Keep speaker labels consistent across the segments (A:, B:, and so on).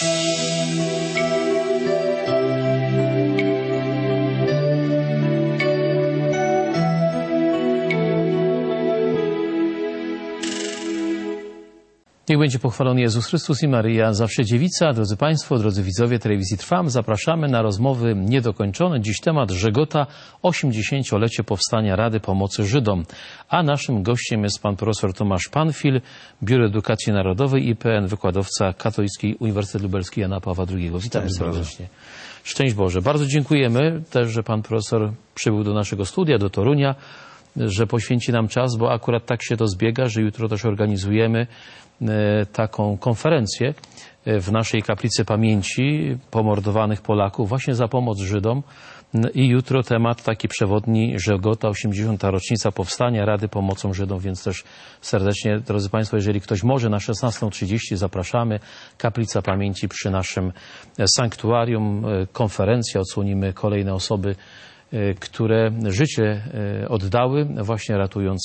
A: Niech będzie pochwalony Jezus Chrystus i Maryja, zawsze dziewica. Drodzy Państwo, drodzy widzowie telewizji Trwam, zapraszamy na rozmowy niedokończone. Dziś temat Żegota, 80-lecie powstania Rady Pomocy Żydom. A naszym gościem jest pan profesor Tomasz Panfil, Biuro Edukacji Narodowej IPN, wykładowca Katolickiej Uniwersytetu Lubelski Jana Pawła II. Witam serdecznie. Szczęść Boże. Bardzo dziękujemy też, że pan profesor przybył do naszego studia, do Torunia, że poświęci nam czas, bo akurat tak się to zbiega, że jutro też organizujemy taką konferencję w naszej kaplicy pamięci pomordowanych Polaków właśnie za pomoc Żydom. I jutro temat taki przewodni Żegota, 80. rocznica powstania Rady Pomocą Żydom, więc też serdecznie, drodzy Państwo, jeżeli ktoś może, na 16:30 zapraszamy. Kaplica pamięci przy naszym sanktuarium, konferencja, odsłonimy kolejne osoby, które życie oddały, właśnie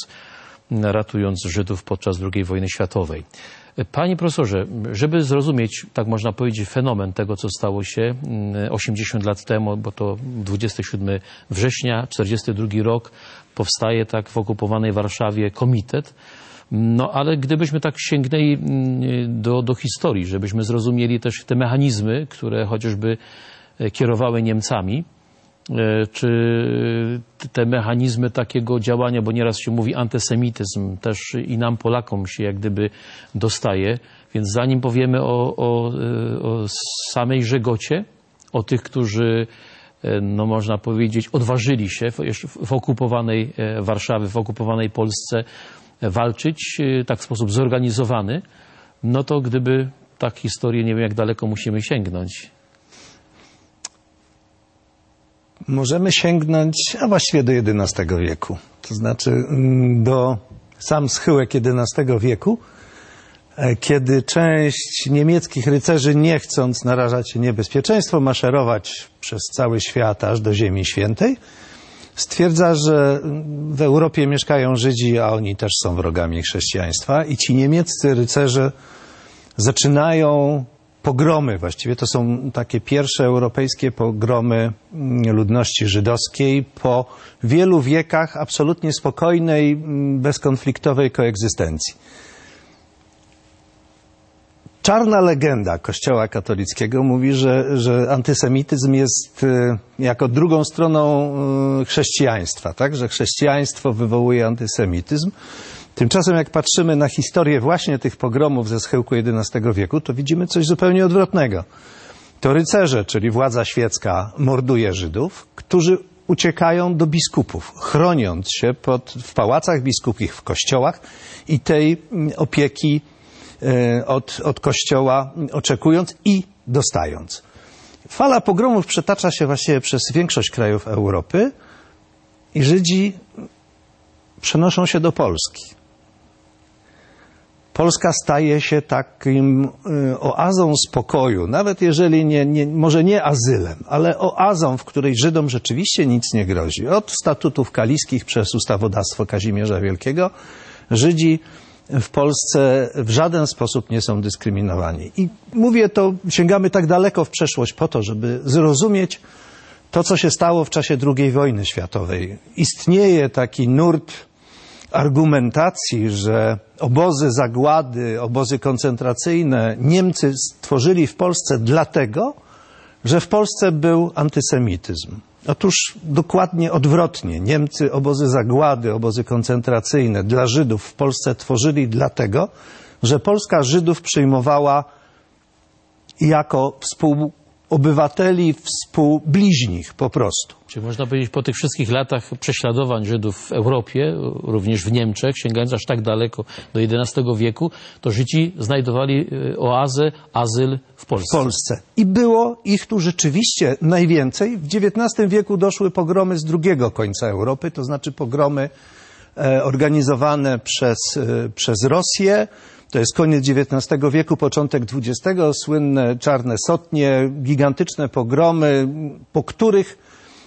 A: ratując Żydów podczas II wojny światowej. Panie profesorze, żeby zrozumieć, tak można powiedzieć, fenomen tego, co stało się 80 lat temu, bo to 27 września, 42 rok, powstaje tak w okupowanej Warszawie komitet. No ale gdybyśmy tak sięgnęli do historii, żebyśmy zrozumieli też te mechanizmy, które chociażby kierowały Niemcami, czy te mechanizmy takiego działania, bo nieraz się mówi antysemityzm, też i nam Polakom się jak gdyby dostaje, więc zanim powiemy o samej Żegocie, o tych, którzy, no można powiedzieć, odważyli się w okupowanej Warszawie, w okupowanej Polsce walczyć tak w sposób zorganizowany, no to gdyby tak historię, nie wiem jak daleko musimy sięgnąć.
B: Możemy sięgnąć, a właściwie do XI wieku. To znaczy do sam schyłek XI wieku, kiedy część niemieckich rycerzy, nie chcąc narażać się niebezpieczeństwo, maszerować przez cały świat aż do Ziemi Świętej, stwierdza, że w Europie mieszkają Żydzi, a oni też są wrogami chrześcijaństwa i ci niemieccy rycerze zaczynają pogromy, właściwie to są takie pierwsze europejskie pogromy ludności żydowskiej po wielu wiekach absolutnie spokojnej, bezkonfliktowej koegzystencji. Czarna legenda Kościoła katolickiego mówi, że antysemityzm jest jako drugą stroną chrześcijaństwa, tak? Że chrześcijaństwo wywołuje antysemityzm. Tymczasem jak patrzymy na historię właśnie tych pogromów ze schyłku XI wieku, to widzimy coś zupełnie odwrotnego. To rycerze, czyli władza świecka, morduje Żydów, którzy uciekają do biskupów, chroniąc się w pałacach biskupich, w kościołach i tej opieki od kościoła oczekując i dostając. Fala pogromów przetacza się właściwie przez większość krajów Europy i Żydzi przenoszą się do Polski. Polska staje się takim oazą spokoju, nawet jeżeli może nie azylem, ale oazą, w której Żydom rzeczywiście nic nie grozi. Od statutów kaliskich przez ustawodawstwo Kazimierza Wielkiego Żydzi w Polsce w żaden sposób nie są dyskryminowani. I mówię to, sięgamy tak daleko w przeszłość po to, żeby zrozumieć to, co się stało w czasie II wojny światowej. Istnieje taki nurt argumentacji, że obozy zagłady, obozy koncentracyjne Niemcy stworzyli w Polsce dlatego, że w Polsce był antysemityzm. Otóż dokładnie odwrotnie. Niemcy obozy zagłady, obozy koncentracyjne dla Żydów w Polsce tworzyli dlatego, że Polska Żydów przyjmowała jako współobywateli, współbliźnich po prostu.
A: Czyli można powiedzieć, po tych wszystkich latach prześladowań Żydów w Europie, również w Niemczech, sięgając aż tak daleko do XI wieku, to Żydzi znajdowali oazę, azyl w Polsce.
B: W Polsce. I było ich tu rzeczywiście najwięcej. W XIX wieku doszły pogromy z drugiego końca Europy, to znaczy pogromy organizowane przez Rosję. To jest koniec XIX wieku, początek XX, słynne czarne sotnie, gigantyczne pogromy, po których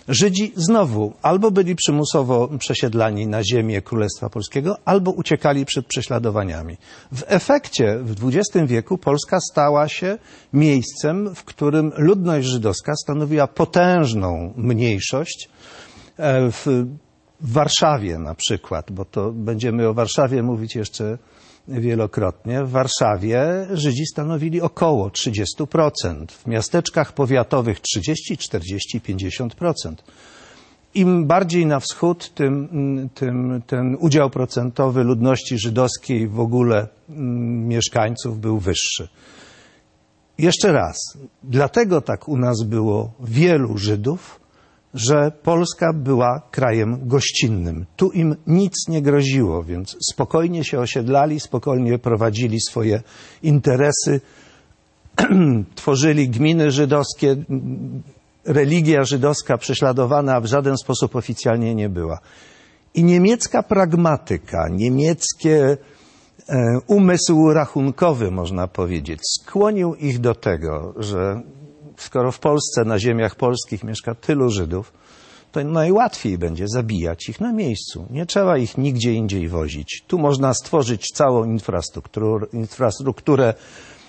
B: Żydzi znowu albo byli przymusowo przesiedlani na ziemię Królestwa Polskiego, albo uciekali przed prześladowaniami. W efekcie w XX wieku Polska stała się miejscem, w którym ludność żydowska stanowiła potężną mniejszość. W Warszawie na przykład, bo to będziemy o Warszawie mówić jeszcze wielokrotnie, w Warszawie Żydzi stanowili około 30%, w miasteczkach powiatowych 30, 40, 50%. Im bardziej na wschód, tym ten udział procentowy ludności żydowskiej w ogóle mieszkańców był wyższy. Jeszcze raz, dlatego tak u nas było wielu Żydów, że Polska była krajem gościnnym. Tu im nic nie groziło, więc spokojnie się osiedlali, spokojnie prowadzili swoje interesy, tworzyli gminy żydowskie, religia żydowska prześladowana w żaden sposób oficjalnie nie była. I niemiecka pragmatyka, niemieckie umysł rachunkowy, można powiedzieć, skłonił ich do tego, że skoro w Polsce, na ziemiach polskich mieszka tylu Żydów, to najłatwiej będzie zabijać ich na miejscu. Nie trzeba ich nigdzie indziej wozić. Tu można stworzyć całą infrastrukturę,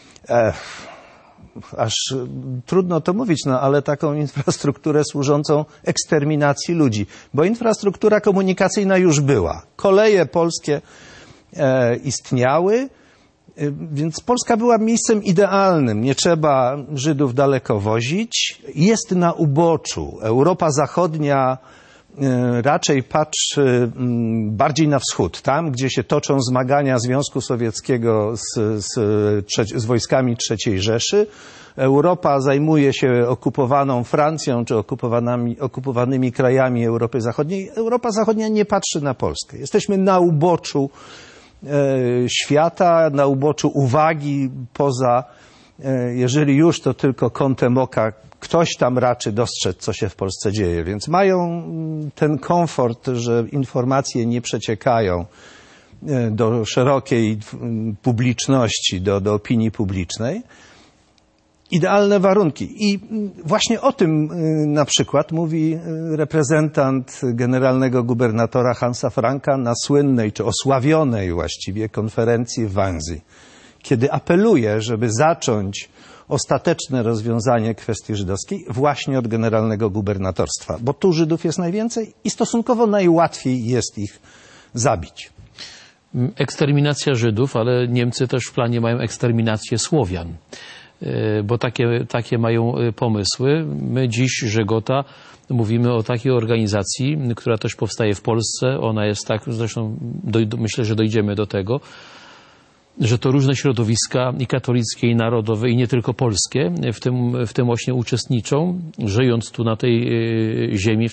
B: aż trudno to mówić, no ale taką infrastrukturę służącą eksterminacji ludzi. Bo infrastruktura komunikacyjna już była. Koleje polskie istniały, więc Polska była miejscem idealnym. Nie trzeba Żydów daleko wozić. Jest na uboczu. Europa Zachodnia raczej patrzy bardziej na wschód. Tam, gdzie się toczą zmagania Związku Sowieckiego z wojskami III Rzeszy. Europa zajmuje się okupowaną Francją czy okupowanymi krajami Europy Zachodniej. Europa Zachodnia nie patrzy na Polskę. Jesteśmy na uboczu świata, na uboczu uwagi, poza, jeżeli już, to tylko kątem oka ktoś tam raczy dostrzec, co się w Polsce dzieje. Więc mają ten komfort, że informacje nie przeciekają do szerokiej publiczności, do opinii publicznej. Idealne warunki. I właśnie o tym na przykład mówi reprezentant generalnego gubernatora Hansa Franka na słynnej, czy osławionej właściwie konferencji w Wannsee, kiedy apeluje, żeby zacząć ostateczne rozwiązanie kwestii żydowskiej właśnie od generalnego gubernatorstwa, bo tu Żydów jest najwięcej i stosunkowo najłatwiej jest ich zabić.
A: Eksterminacja Żydów, ale Niemcy też w planie mają eksterminację Słowian, bo takie mają pomysły. My dziś, Żegota, mówimy o takiej organizacji, która też powstaje w Polsce. Ona jest tak, zresztą myślę, że dojdziemy do tego, że to różne środowiska i katolickie, i narodowe, i nie tylko polskie w tym właśnie uczestniczą, żyjąc tu na tej ziemi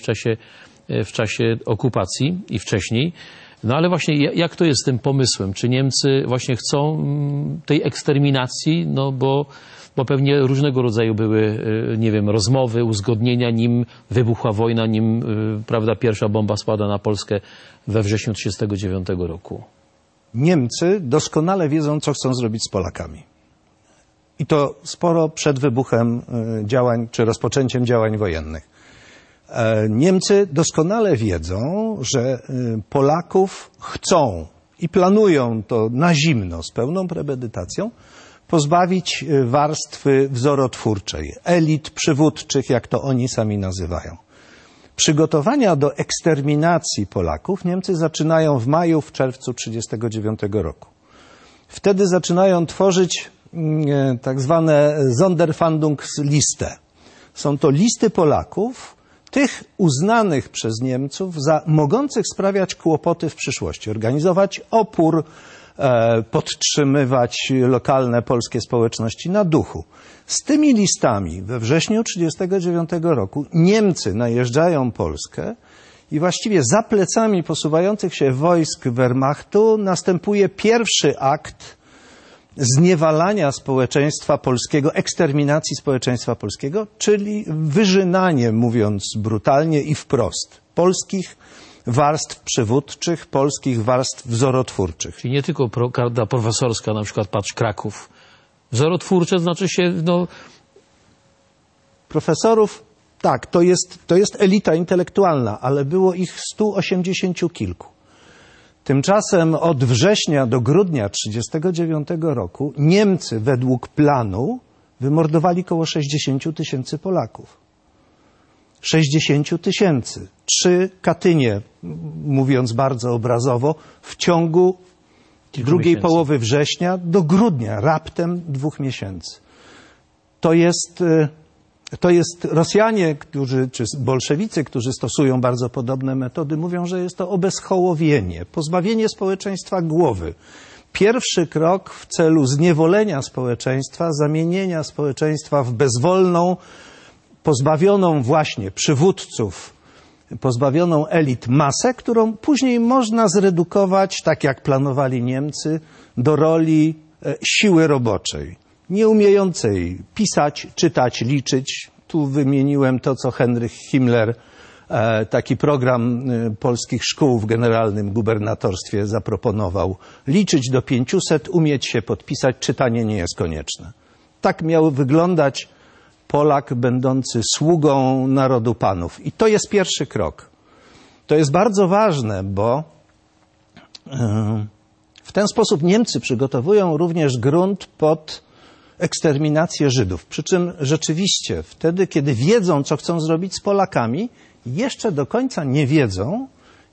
A: w czasie okupacji i wcześniej. No ale właśnie jak to jest z tym pomysłem? Czy Niemcy właśnie chcą tej eksterminacji? No bo pewnie różnego rodzaju były, nie wiem, rozmowy, uzgodnienia, nim wybuchła wojna, nim, prawda, pierwsza bomba spada na Polskę we wrześniu 1939 roku.
B: Niemcy doskonale wiedzą, co chcą zrobić z Polakami. I to sporo przed wybuchem działań, czy rozpoczęciem działań wojennych. Niemcy doskonale wiedzą, że Polaków chcą i planują to na zimno, z pełną premedytacją, pozbawić warstwy wzorotwórczej, elit przywódczych, jak to oni sami nazywają. Przygotowania do eksterminacji Polaków Niemcy zaczynają w maju, w czerwcu 1939 roku. Wtedy zaczynają tworzyć tak zwane Sonderfahndungsliste. Są to listy Polaków, tych uznanych przez Niemców za mogących sprawiać kłopoty w przyszłości, organizować opór, podtrzymywać lokalne polskie społeczności na duchu. Z tymi listami we wrześniu 1939 roku Niemcy najeżdżają Polskę i właściwie za plecami posuwających się wojsk Wehrmachtu następuje pierwszy akt zniewalania społeczeństwa polskiego, eksterminacji społeczeństwa polskiego, czyli wyżynanie, mówiąc brutalnie i wprost, polskich warstw przywódczych, polskich warstw wzorotwórczych.
A: Czyli nie tylko karta profesorska, na przykład patrz Kraków. Wzorotwórcze znaczy się, no...
B: Profesorów Tak, to jest elita intelektualna, ale było ich 180 kilku. Tymczasem od września do grudnia 1939 roku Niemcy według planu wymordowali około 60 000 Polaków. 60 000. 3 Katynie, mówiąc bardzo obrazowo, w ciągu drugiej połowy września do grudnia, raptem 2 miesięcy. To jest Rosjanie, czy bolszewicy, którzy stosują bardzo podobne metody, mówią, że jest to obezhołowienie, pozbawienie społeczeństwa głowy. Pierwszy krok w celu zniewolenia społeczeństwa, zamienienia społeczeństwa w bezwolną, pozbawioną właśnie przywódców, pozbawioną elit masę, którą później można zredukować, tak jak planowali Niemcy, do roli siły roboczej, nie umiejącej pisać, czytać, liczyć. Tu wymieniłem to, co Heinrich Himmler, taki program polskich szkół w generalnym gubernatorstwie zaproponował. Liczyć do 500, umieć się podpisać, czytanie nie jest konieczne. Tak miał wyglądać Polak będący sługą narodu panów. I to jest pierwszy krok. To jest bardzo ważne, bo w ten sposób Niemcy przygotowują również grunt pod eksterminację Żydów. Przy czym rzeczywiście wtedy, kiedy wiedzą, co chcą zrobić z Polakami, jeszcze do końca nie wiedzą,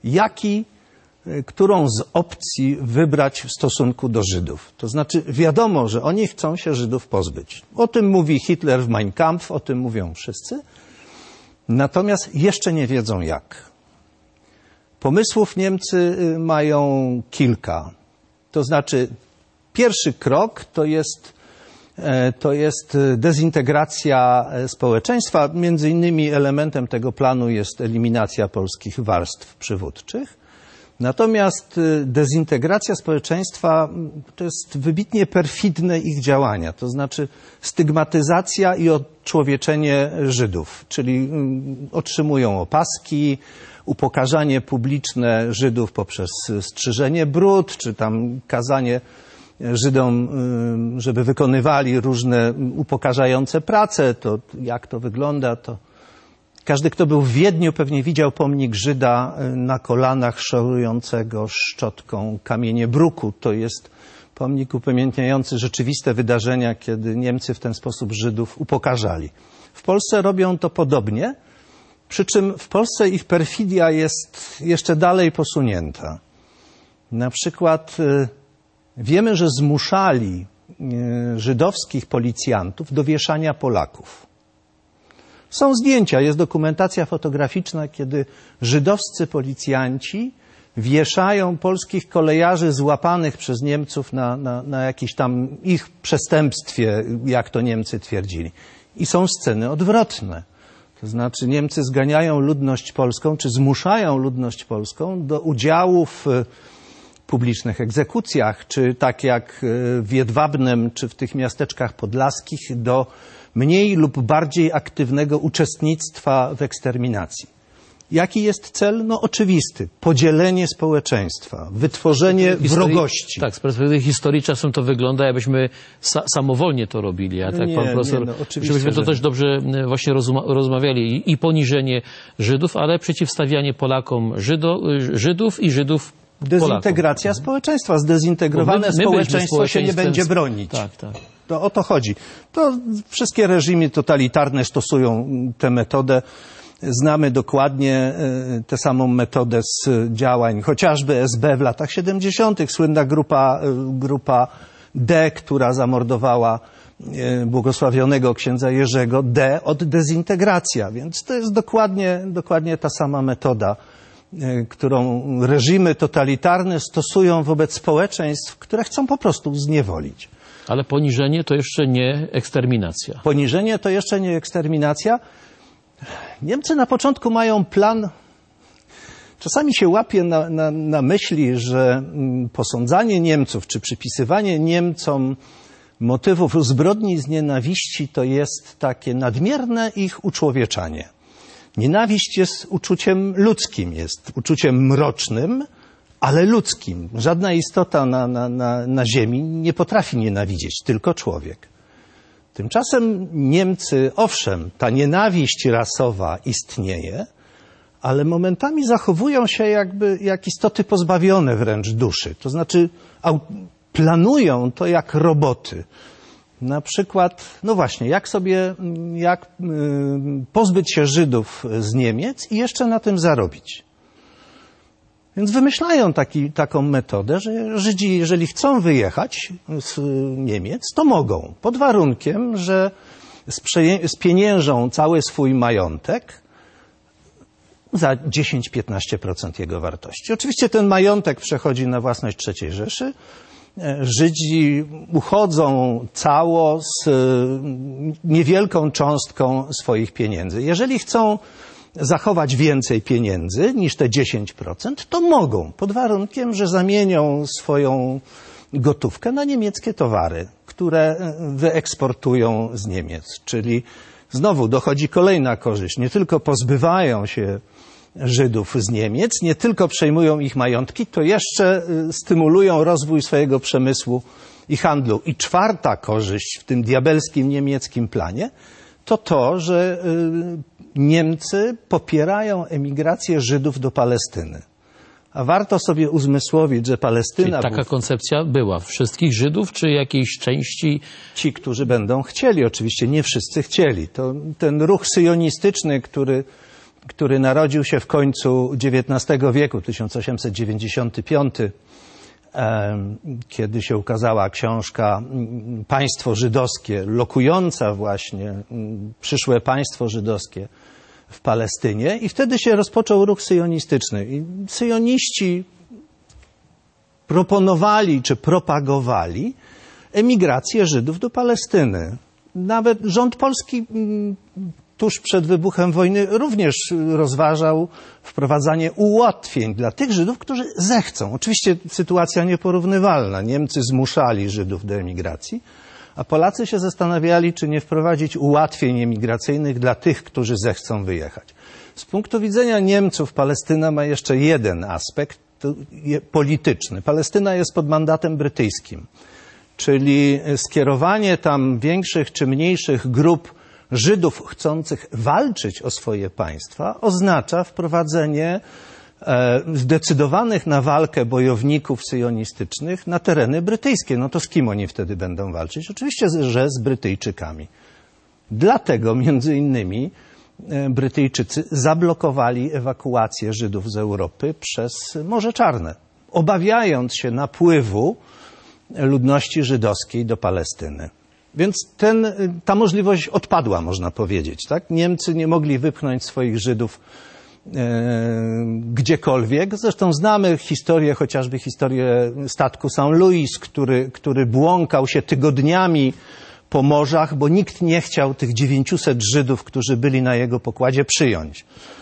B: którą z opcji wybrać w stosunku do Żydów. To znaczy wiadomo, że oni chcą się Żydów pozbyć. O tym mówi Hitler w Mein Kampf, o tym mówią wszyscy. Natomiast jeszcze nie wiedzą jak. Pomysłów Niemcy mają kilka. To znaczy pierwszy krok to jest dezintegracja społeczeństwa. Między innymi elementem tego planu jest eliminacja polskich warstw przywódczych. Natomiast dezintegracja społeczeństwa to jest wybitnie perfidne ich działania, to znaczy stygmatyzacja i odczłowieczenie Żydów, czyli otrzymują opaski, upokarzanie publiczne Żydów poprzez strzyżenie brud, czy tam kazanie Żydom, żeby wykonywali różne upokarzające prace. To jak to wygląda, to każdy, kto był w Wiedniu, pewnie widział pomnik Żyda na kolanach szorującego szczotką kamienie bruku. To jest pomnik upamiętniający rzeczywiste wydarzenia, kiedy Niemcy w ten sposób Żydów upokarzali. W Polsce robią to podobnie, przy czym w Polsce ich perfidia jest jeszcze dalej posunięta. Na przykład wiemy, że zmuszali żydowskich policjantów do wieszania Polaków. Są zdjęcia, jest dokumentacja fotograficzna, kiedy żydowscy policjanci wieszają polskich kolejarzy złapanych przez Niemców na jakimś tam ich przestępstwie, jak to Niemcy twierdzili. I są sceny odwrotne. To znaczy Niemcy zganiają ludność polską, czy zmuszają ludność polską do udziału w publicznych egzekucjach, czy tak jak w Jedwabnem, czy w tych miasteczkach podlaskich, do mniej lub bardziej aktywnego uczestnictwa w eksterminacji. Jaki jest cel? No oczywisty. Podzielenie społeczeństwa, wytworzenie wrogości.
A: Tak, z perspektywy historii czasem to wygląda, jakbyśmy samowolnie to robili. A tak pan profesor, żebyśmy to też dobrze właśnie rozmawiali. I poniżenie Żydów, ale przeciwstawianie Polakom Żydów i Żydów
B: dezintegracja społeczeństwa. Zdezintegrowane społeczeństwo się nie będzie bronić.
A: Tak, tak.
B: To o to chodzi. To wszystkie reżimy totalitarne stosują tę metodę. Znamy dokładnie tę samą metodę z działań chociażby SB w latach 70. Słynna grupa D, która zamordowała błogosławionego księdza Jerzego. D od dezintegracja. Więc to jest dokładnie ta sama metoda, którą reżimy totalitarne stosują wobec społeczeństw, które chcą po prostu zniewolić.
A: Ale poniżenie to jeszcze nie eksterminacja.
B: Poniżenie to jeszcze nie eksterminacja. Niemcy na początku mają plan. Czasami się łapie na myśli, że posądzanie Niemców, czy przypisywanie Niemcom motywów zbrodni z nienawiści to jest takie nadmierne ich uczłowieczanie. Nienawiść jest uczuciem ludzkim, jest uczuciem mrocznym, ale ludzkim. Żadna istota na ziemi nie potrafi nienawidzieć, tylko człowiek. Tymczasem Niemcy, owszem, ta nienawiść rasowa istnieje, ale momentami zachowują się jak istoty pozbawione wręcz duszy. To znaczy planują to jak roboty. Na przykład, no właśnie, jak pozbyć się Żydów z Niemiec i jeszcze na tym zarobić. Więc wymyślają taką metodę, że Żydzi, jeżeli chcą wyjechać z Niemiec, to mogą, pod warunkiem, że spieniężą cały swój majątek za 10-15% jego wartości. Oczywiście ten majątek przechodzi na własność III Rzeszy. Żydzi uchodzą cało z niewielką cząstką swoich pieniędzy. Jeżeli chcą zachować więcej pieniędzy niż te 10%, to mogą, pod warunkiem, że zamienią swoją gotówkę na niemieckie towary, które wyeksportują z Niemiec. Czyli znowu dochodzi kolejna korzyść. Nie tylko pozbywają się Żydów z Niemiec, nie tylko przejmują ich majątki, to jeszcze stymulują rozwój swojego przemysłu i handlu. I czwarta korzyść w tym diabelskim niemieckim planie to, że Niemcy popierają emigrację Żydów do Palestyny. A warto sobie uzmysłowić, że Palestyna...
A: Czyli taka koncepcja była wszystkich Żydów, czy jakiejś części?
B: Ci, którzy będą chcieli. Oczywiście nie wszyscy chcieli. To ten ruch syjonistyczny, który narodził się w końcu XIX wieku, 1895, kiedy się ukazała książka Państwo żydowskie, lokująca właśnie przyszłe państwo żydowskie w Palestynie, i wtedy się rozpoczął ruch syjonistyczny. I syjoniści proponowali czy propagowali emigrację Żydów do Palestyny. Nawet rząd polski tuż przed wybuchem wojny również rozważał wprowadzanie ułatwień dla tych Żydów, którzy zechcą. Oczywiście sytuacja nieporównywalna. Niemcy zmuszali Żydów do emigracji, a Polacy się zastanawiali, czy nie wprowadzić ułatwień emigracyjnych dla tych, którzy zechcą wyjechać. Z punktu widzenia Niemców Palestyna ma jeszcze jeden aspekt polityczny. Palestyna jest pod mandatem brytyjskim, czyli skierowanie tam większych czy mniejszych grup Żydów chcących walczyć o swoje państwa oznacza wprowadzenie zdecydowanych na walkę bojowników syjonistycznych na tereny brytyjskie. No to z kim oni wtedy będą walczyć? Oczywiście, że z Brytyjczykami. Dlatego między innymi Brytyjczycy zablokowali ewakuację Żydów z Europy przez Morze Czarne, obawiając się napływu ludności żydowskiej do Palestyny. Więc ta możliwość odpadła, można powiedzieć. Tak? Niemcy nie mogli wypchnąć swoich Żydów gdziekolwiek. Zresztą znamy historię, chociażby historię statku St. Louis, który błąkał się tygodniami po morzach, bo nikt nie chciał tych 900 Żydów, którzy byli na jego pokładzie, przyjąć.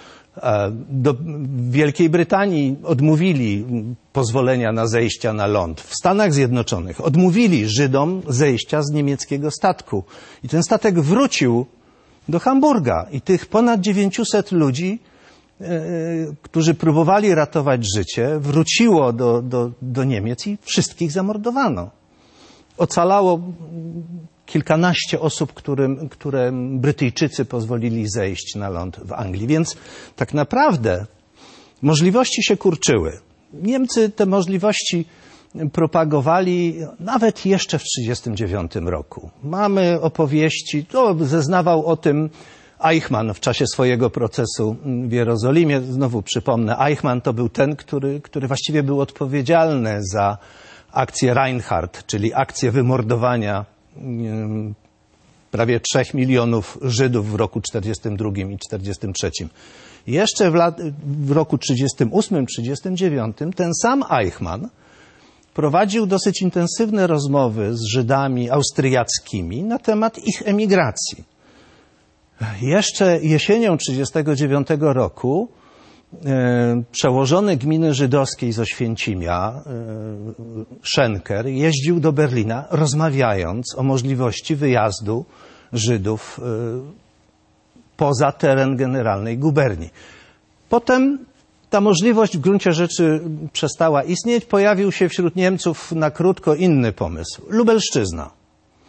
B: W Wielkiej Brytanii odmówili pozwolenia na zejścia na ląd. W Stanach Zjednoczonych odmówili Żydom zejścia z niemieckiego statku. I ten statek wrócił do Hamburga. I tych ponad 900 ludzi, którzy próbowali ratować życie, wróciło do Niemiec i wszystkich zamordowano. Ocalało kilkanaście osób, które Brytyjczycy pozwolili zejść na ląd w Anglii. Więc tak naprawdę możliwości się kurczyły. Niemcy te możliwości propagowali nawet jeszcze w 1939 roku. Mamy opowieści, zeznawał o tym Eichmann w czasie swojego procesu w Jerozolimie. Znowu przypomnę, Eichmann to był ten, który właściwie był odpowiedzialny za akcję Reinhardt, czyli akcję wymordowania prawie 3 milionów Żydów w roku 1942 i 1943. Jeszcze w roku 1938-1939 ten sam Eichmann prowadził dosyć intensywne rozmowy z Żydami austriackimi na temat ich emigracji. Jeszcze jesienią 1939 roku przełożony gminy żydowskiej z Oświęcimia, Schenker, jeździł do Berlina, rozmawiając o możliwości wyjazdu Żydów poza teren generalnej guberni. Potem ta możliwość w gruncie rzeczy przestała istnieć. Pojawił się wśród Niemców na krótko inny pomysł. Lubelszczyzna.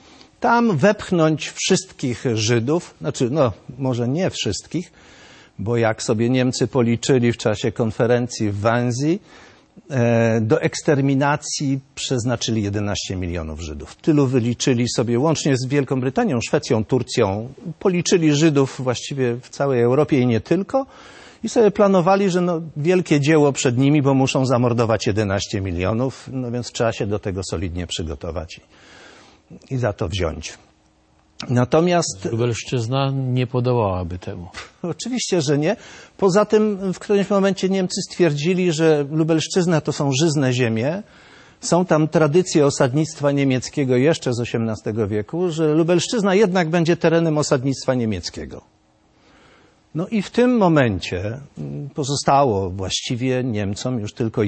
B: tam wepchnąć wszystkich Żydów, znaczy, no, może nie wszystkich, bo jak sobie Niemcy policzyli w czasie konferencji w Wannsee, do eksterminacji przeznaczyli 11 milionów Żydów. Tylu wyliczyli sobie, łącznie z Wielką Brytanią, Szwecją, Turcją, policzyli Żydów właściwie w całej Europie i nie tylko i sobie planowali, że no, wielkie dzieło przed nimi, bo muszą zamordować 11 milionów, no więc trzeba się do tego solidnie przygotować i za to wziąć. Natomiast
A: Lubelszczyzna nie podołałaby temu.
B: Oczywiście, że nie. Poza tym w którymś momencie Niemcy stwierdzili, że Lubelszczyzna to są żyzne ziemie. Są tam tradycje osadnictwa niemieckiego jeszcze z XVIII wieku, że Lubelszczyzna jednak będzie terenem osadnictwa niemieckiego. No i w tym momencie pozostało właściwie Niemcom już tylko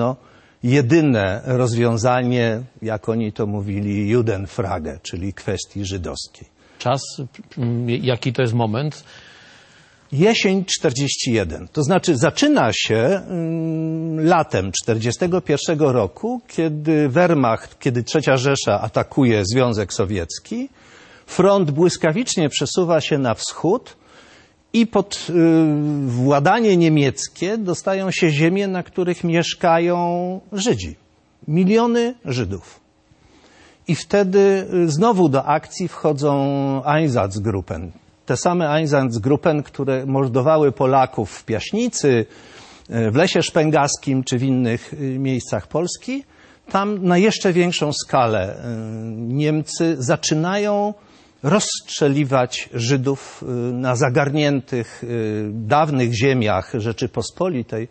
B: jedyne rozwiązanie, jak oni to mówili, Judenfrage, czyli kwestii żydowskiej.
A: Czas, jaki to jest moment?
B: Jesień 41. To znaczy zaczyna się latem 41 roku, kiedy Wehrmacht, kiedy III Rzesza atakuje Związek Sowiecki, front błyskawicznie przesuwa się na wschód i pod władanie niemieckie dostają się ziemie, na których mieszkają Żydzi. Miliony Żydów. I wtedy znowu do akcji wchodzą Einsatzgruppen. Te same Einsatzgruppen, które mordowały Polaków w Piaśnicy, w Lesie Szpęgaskim czy w innych miejscach Polski. Tam na jeszcze większą skalę Niemcy zaczynają rozstrzeliwać Żydów na zagarniętych dawnych ziemiach Rzeczypospolitej.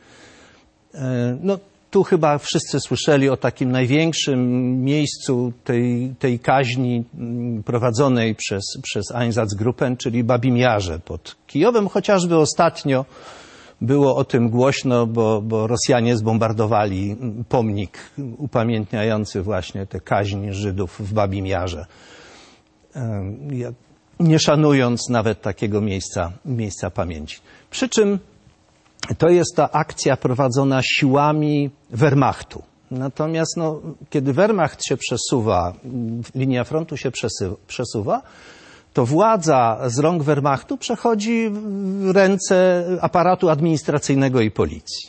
B: No, tu chyba wszyscy słyszeli o takim największym miejscu tej kaźni prowadzonej przez Einsatzgruppen, czyli Babim Jarze pod Kijowem. Chociażby ostatnio było o tym głośno, bo Rosjanie zbombardowali pomnik upamiętniający właśnie tę kaźń Żydów w Babim Jarze, nie szanując nawet takiego miejsca pamięci. Przy czym to jest ta akcja prowadzona siłami Wehrmachtu. Natomiast no, kiedy Wehrmacht się przesuwa, linia frontu się przesuwa, to władza z rąk Wehrmachtu przechodzi w ręce aparatu administracyjnego i policji.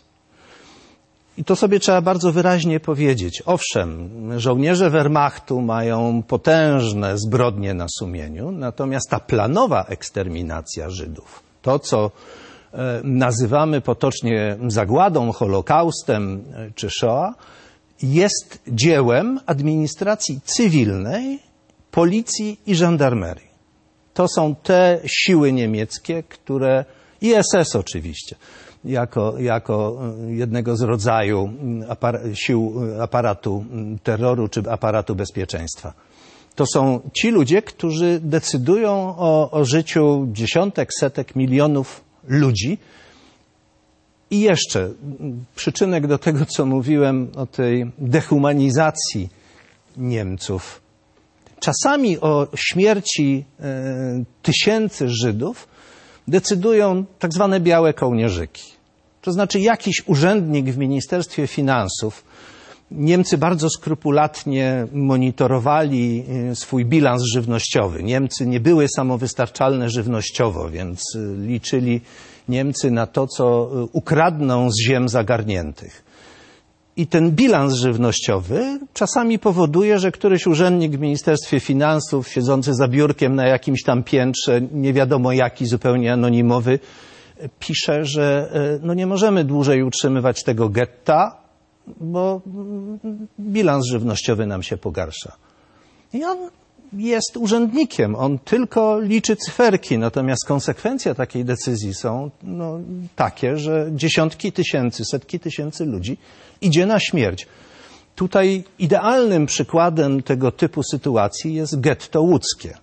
B: I to sobie trzeba bardzo wyraźnie powiedzieć. Owszem, żołnierze Wehrmachtu mają potężne zbrodnie na sumieniu, natomiast ta planowa eksterminacja Żydów, to co nazywamy potocznie zagładą, Holokaustem czy Shoah, jest dziełem administracji cywilnej, policji i żandarmerii. To są te siły niemieckie, które i SS oczywiście, jako jednego z rodzaju sił aparatu terroru czy aparatu bezpieczeństwa. To są ci ludzie, którzy decydują o życiu dziesiątek, setek milionów ludzi. I jeszcze przyczynek do tego, co mówiłem o tej dehumanizacji Niemców. Czasami o śmierci tysięcy Żydów decydują tak zwane białe kołnierzyki. To znaczy jakiś urzędnik w Ministerstwie Finansów. Niemcy bardzo skrupulatnie monitorowali swój bilans żywnościowy. Niemcy nie były samowystarczalne żywnościowo, więc liczyli Niemcy na to, co ukradną z ziem zagarniętych. I ten bilans żywnościowy czasami powoduje, że któryś urzędnik w Ministerstwie Finansów, siedzący za biurkiem na jakimś tam piętrze, nie wiadomo jaki, zupełnie anonimowy, pisze, że no nie możemy dłużej utrzymywać tego getta, bo bilans żywnościowy nam się pogarsza. I on jest urzędnikiem, on tylko liczy cyferki, natomiast konsekwencje takiej decyzji są takie, że dziesiątki tysięcy, setki tysięcy ludzi idzie na śmierć. Tutaj idealnym przykładem tego typu sytuacji jest getto łódzkie.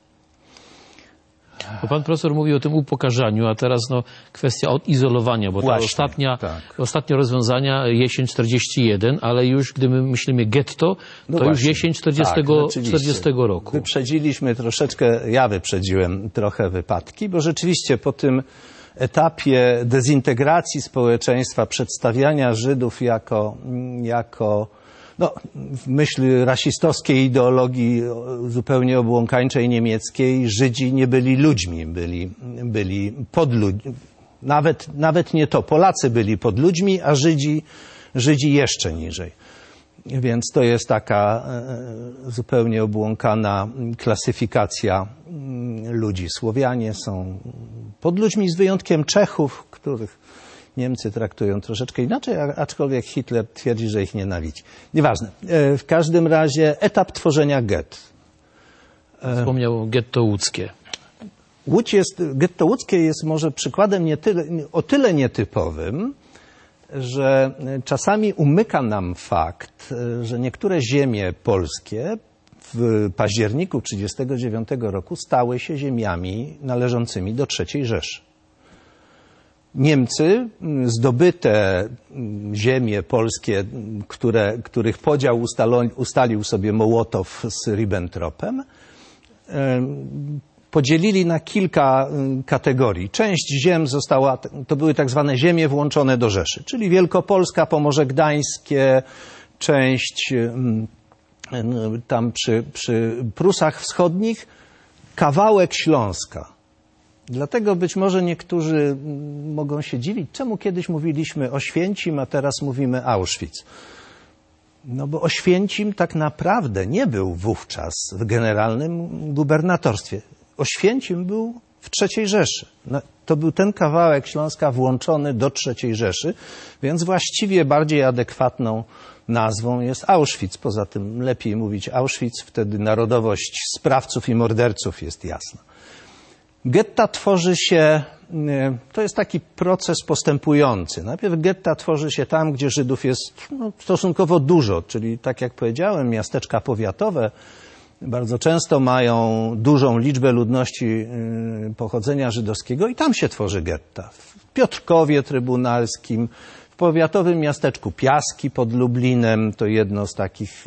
A: Bo pan profesor mówi o tym upokarzaniu, a teraz kwestia odizolowania, bo
B: Właśnie,
A: ostatnie rozwiązania jesień 41, ale już gdy my myślimy getto, to już jesień 40 roku.
B: Wyprzedziliśmy troszeczkę, ja wyprzedziłem trochę wypadki, bo rzeczywiście po tym etapie dezintegracji społeczeństwa, przedstawiania Żydów jako No, w myśl rasistowskiej ideologii zupełnie obłąkańczej niemieckiej Żydzi nie byli ludźmi, byli podludźmi. Nawet nie to, Polacy byli pod ludźmi, a Żydzi jeszcze niżej. Więc to jest taka zupełnie obłąkana klasyfikacja ludzi. Słowianie są pod ludźmi z wyjątkiem Czechów, których Niemcy traktują troszeczkę inaczej, aczkolwiek Hitler twierdzi, że ich nienawidzi. Nieważne. W każdym razie etap tworzenia gett.
A: Wspomniał getto łódzkie.
B: Getto łódzkie jest może przykładem o tyle nietypowym, że czasami umyka nam fakt, że niektóre ziemie polskie w październiku 1939 roku stały się ziemiami należącymi do III Rzeszy. Niemcy zdobyte ziemie polskie, których podział ustalił sobie Mołotow z Ribbentropem, podzielili na kilka kategorii. Część ziem to były tak zwane ziemie włączone do Rzeszy, czyli Wielkopolska, Pomorze Gdańskie, część tam przy Prusach Wschodnich, kawałek Śląska. Dlatego być może niektórzy mogą się dziwić, czemu kiedyś mówiliśmy Oświęcim, a teraz mówimy Auschwitz. No bo Oświęcim tak naprawdę nie był wówczas w generalnym gubernatorstwie. Oświęcim był w III Rzeszy. No, to był ten kawałek Śląska włączony do III Rzeszy, więc właściwie bardziej adekwatną nazwą jest Auschwitz. Poza tym lepiej mówić Auschwitz, wtedy narodowość sprawców i morderców jest jasna. Getta tworzy się, to jest taki proces postępujący. Najpierw getta tworzy się tam, gdzie Żydów jest stosunkowo dużo, czyli tak jak powiedziałem, miasteczka powiatowe bardzo często mają dużą liczbę ludności pochodzenia żydowskiego i tam się tworzy getta. W Piotrkowie Trybunalskim, w powiatowym miasteczku Piaski pod Lublinem, to jedno z takich,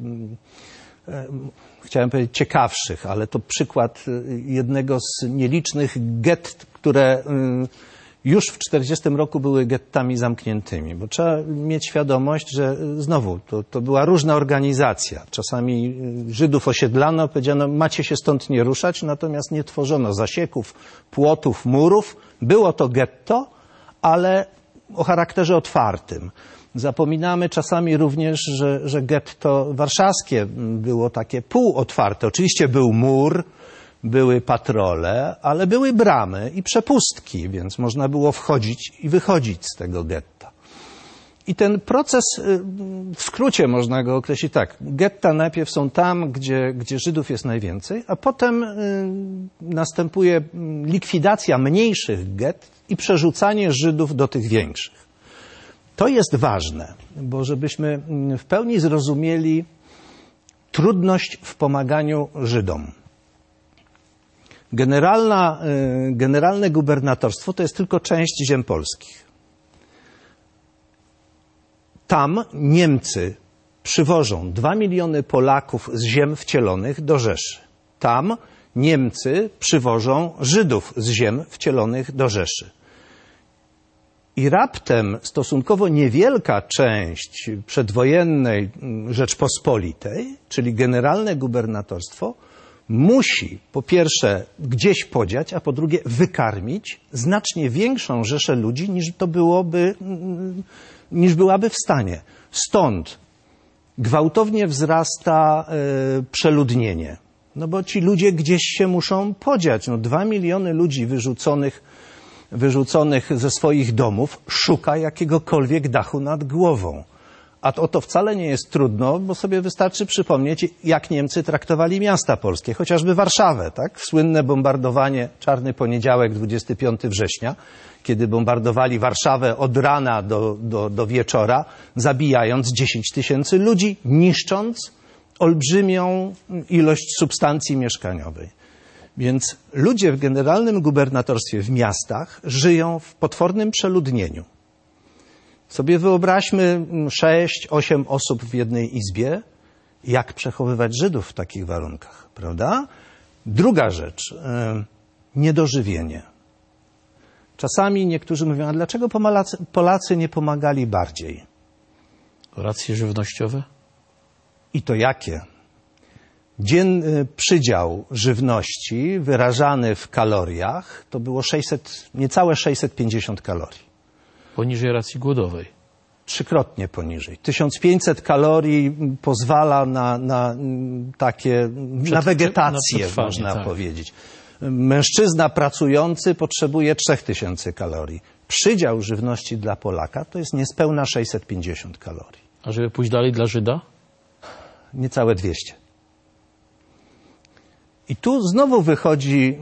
B: chciałem powiedzieć, ciekawszych, ale to przykład jednego z nielicznych gett, które już w 1940 roku były gettami zamkniętymi, bo trzeba mieć świadomość, że znowu to była różna organizacja. Czasami Żydów osiedlano, powiedziano, macie się stąd nie ruszać, natomiast nie tworzono zasieków, płotów, murów. Było to getto, ale o charakterze otwartym. Zapominamy czasami również, że getto warszawskie było takie półotwarte. Oczywiście był mur, były patrole, ale były bramy i przepustki, więc można było wchodzić i wychodzić z tego getta. I ten proces, w skrócie można go określić tak. Getta najpierw są tam, gdzie Żydów jest najwięcej, a potem następuje likwidacja mniejszych gett i przerzucanie Żydów do tych większych. To jest ważne, bo żebyśmy w pełni zrozumieli trudność w pomaganiu Żydom. Generalne gubernatorstwo to jest tylko część ziem polskich. Tam Niemcy przywożą 2 miliony Polaków z ziem wcielonych do Rzeszy. Tam Niemcy przywożą Żydów z ziem wcielonych do Rzeszy. I raptem stosunkowo niewielka część przedwojennej Rzeczpospolitej, czyli generalne gubernatorstwo, musi po pierwsze gdzieś podziać, a po drugie wykarmić znacznie większą rzeszę ludzi niż byłaby w stanie. Stąd gwałtownie wzrasta przeludnienie. No bo ci ludzie gdzieś się muszą podziać. 2 miliony ludzi wyrzuconych ze swoich domów szuka jakiegokolwiek dachu nad głową. A to wcale nie jest trudno, bo sobie wystarczy przypomnieć, jak Niemcy traktowali miasta polskie, chociażby Warszawę, tak? Słynne bombardowanie, Czarny Poniedziałek, 25 września, kiedy bombardowali Warszawę od rana do wieczora, zabijając 10 tysięcy ludzi, niszcząc olbrzymią ilość substancji mieszkaniowej. Więc ludzie w generalnym gubernatorstwie w miastach żyją w potwornym przeludnieniu. Sobie wyobraźmy 6-8 osób w jednej izbie, jak przechowywać Żydów w takich warunkach, prawda? Druga rzecz, niedożywienie. Czasami niektórzy mówią, a dlaczego Polacy nie pomagali bardziej?
A: Racje żywnościowe?
B: I to jakie? Dzienny przydział żywności wyrażany w kaloriach to było niecałe 650 kalorii.
A: Poniżej racji głodowej.
B: Trzykrotnie poniżej. 1500 kalorii pozwala na takie, na wegetację, można powiedzieć. Mężczyzna pracujący potrzebuje 3000 kalorii. Przydział żywności dla Polaka to jest niespełna 650 kalorii.
A: A żeby pójść dalej, dla Żyda?
B: Niecałe 200. I tu znowu wychodzi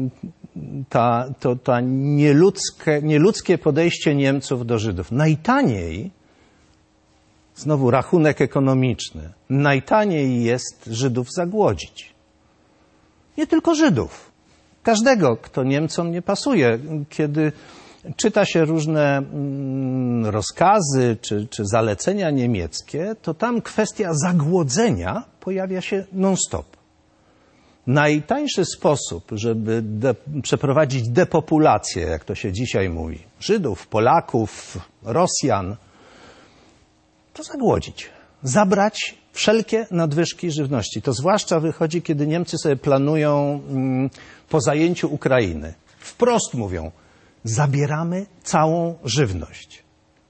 B: to nieludzkie podejście Niemców do Żydów. Najtaniej, znowu rachunek ekonomiczny, najtaniej jest Żydów zagłodzić. Nie tylko Żydów. Każdego, kto Niemcom nie pasuje. Kiedy czyta się różne rozkazy czy zalecenia niemieckie, to tam kwestia zagłodzenia pojawia się non-stop. Najtańszy sposób, żeby przeprowadzić depopulację, jak to się dzisiaj mówi, Żydów, Polaków, Rosjan, to zagłodzić. Zabrać wszelkie nadwyżki żywności. To zwłaszcza wychodzi, kiedy Niemcy sobie planują po zajęciu Ukrainy. Wprost mówią, zabieramy całą żywność.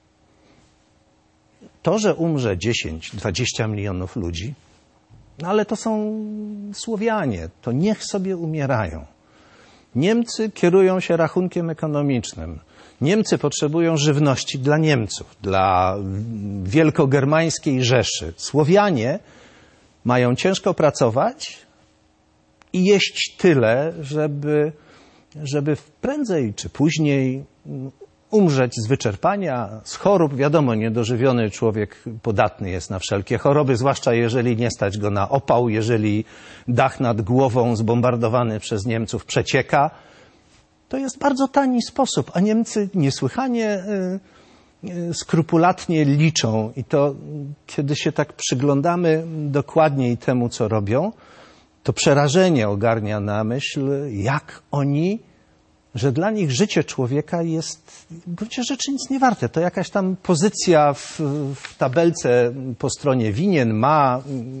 B: To, że umrze 10-20 milionów ludzi, no ale to są Słowianie, to niech sobie umierają. Niemcy kierują się rachunkiem ekonomicznym. Niemcy potrzebują żywności dla Niemców, dla wielkogermańskiej Rzeszy. Słowianie mają ciężko pracować i jeść tyle, żeby prędzej czy później umrzeć z wyczerpania, z chorób. Wiadomo, niedożywiony człowiek podatny jest na wszelkie choroby, zwłaszcza jeżeli nie stać go na opał, jeżeli dach nad głową zbombardowany przez Niemców przecieka. To jest bardzo tani sposób, a Niemcy niesłychanie skrupulatnie liczą i to, kiedy się tak przyglądamy dokładniej temu, co robią, to przerażenie ogarnia na myśl, jak oni, że dla nich życie człowieka jest w gruncie rzeczy nic nie warte. To jakaś tam pozycja w tabelce po stronie winien ma.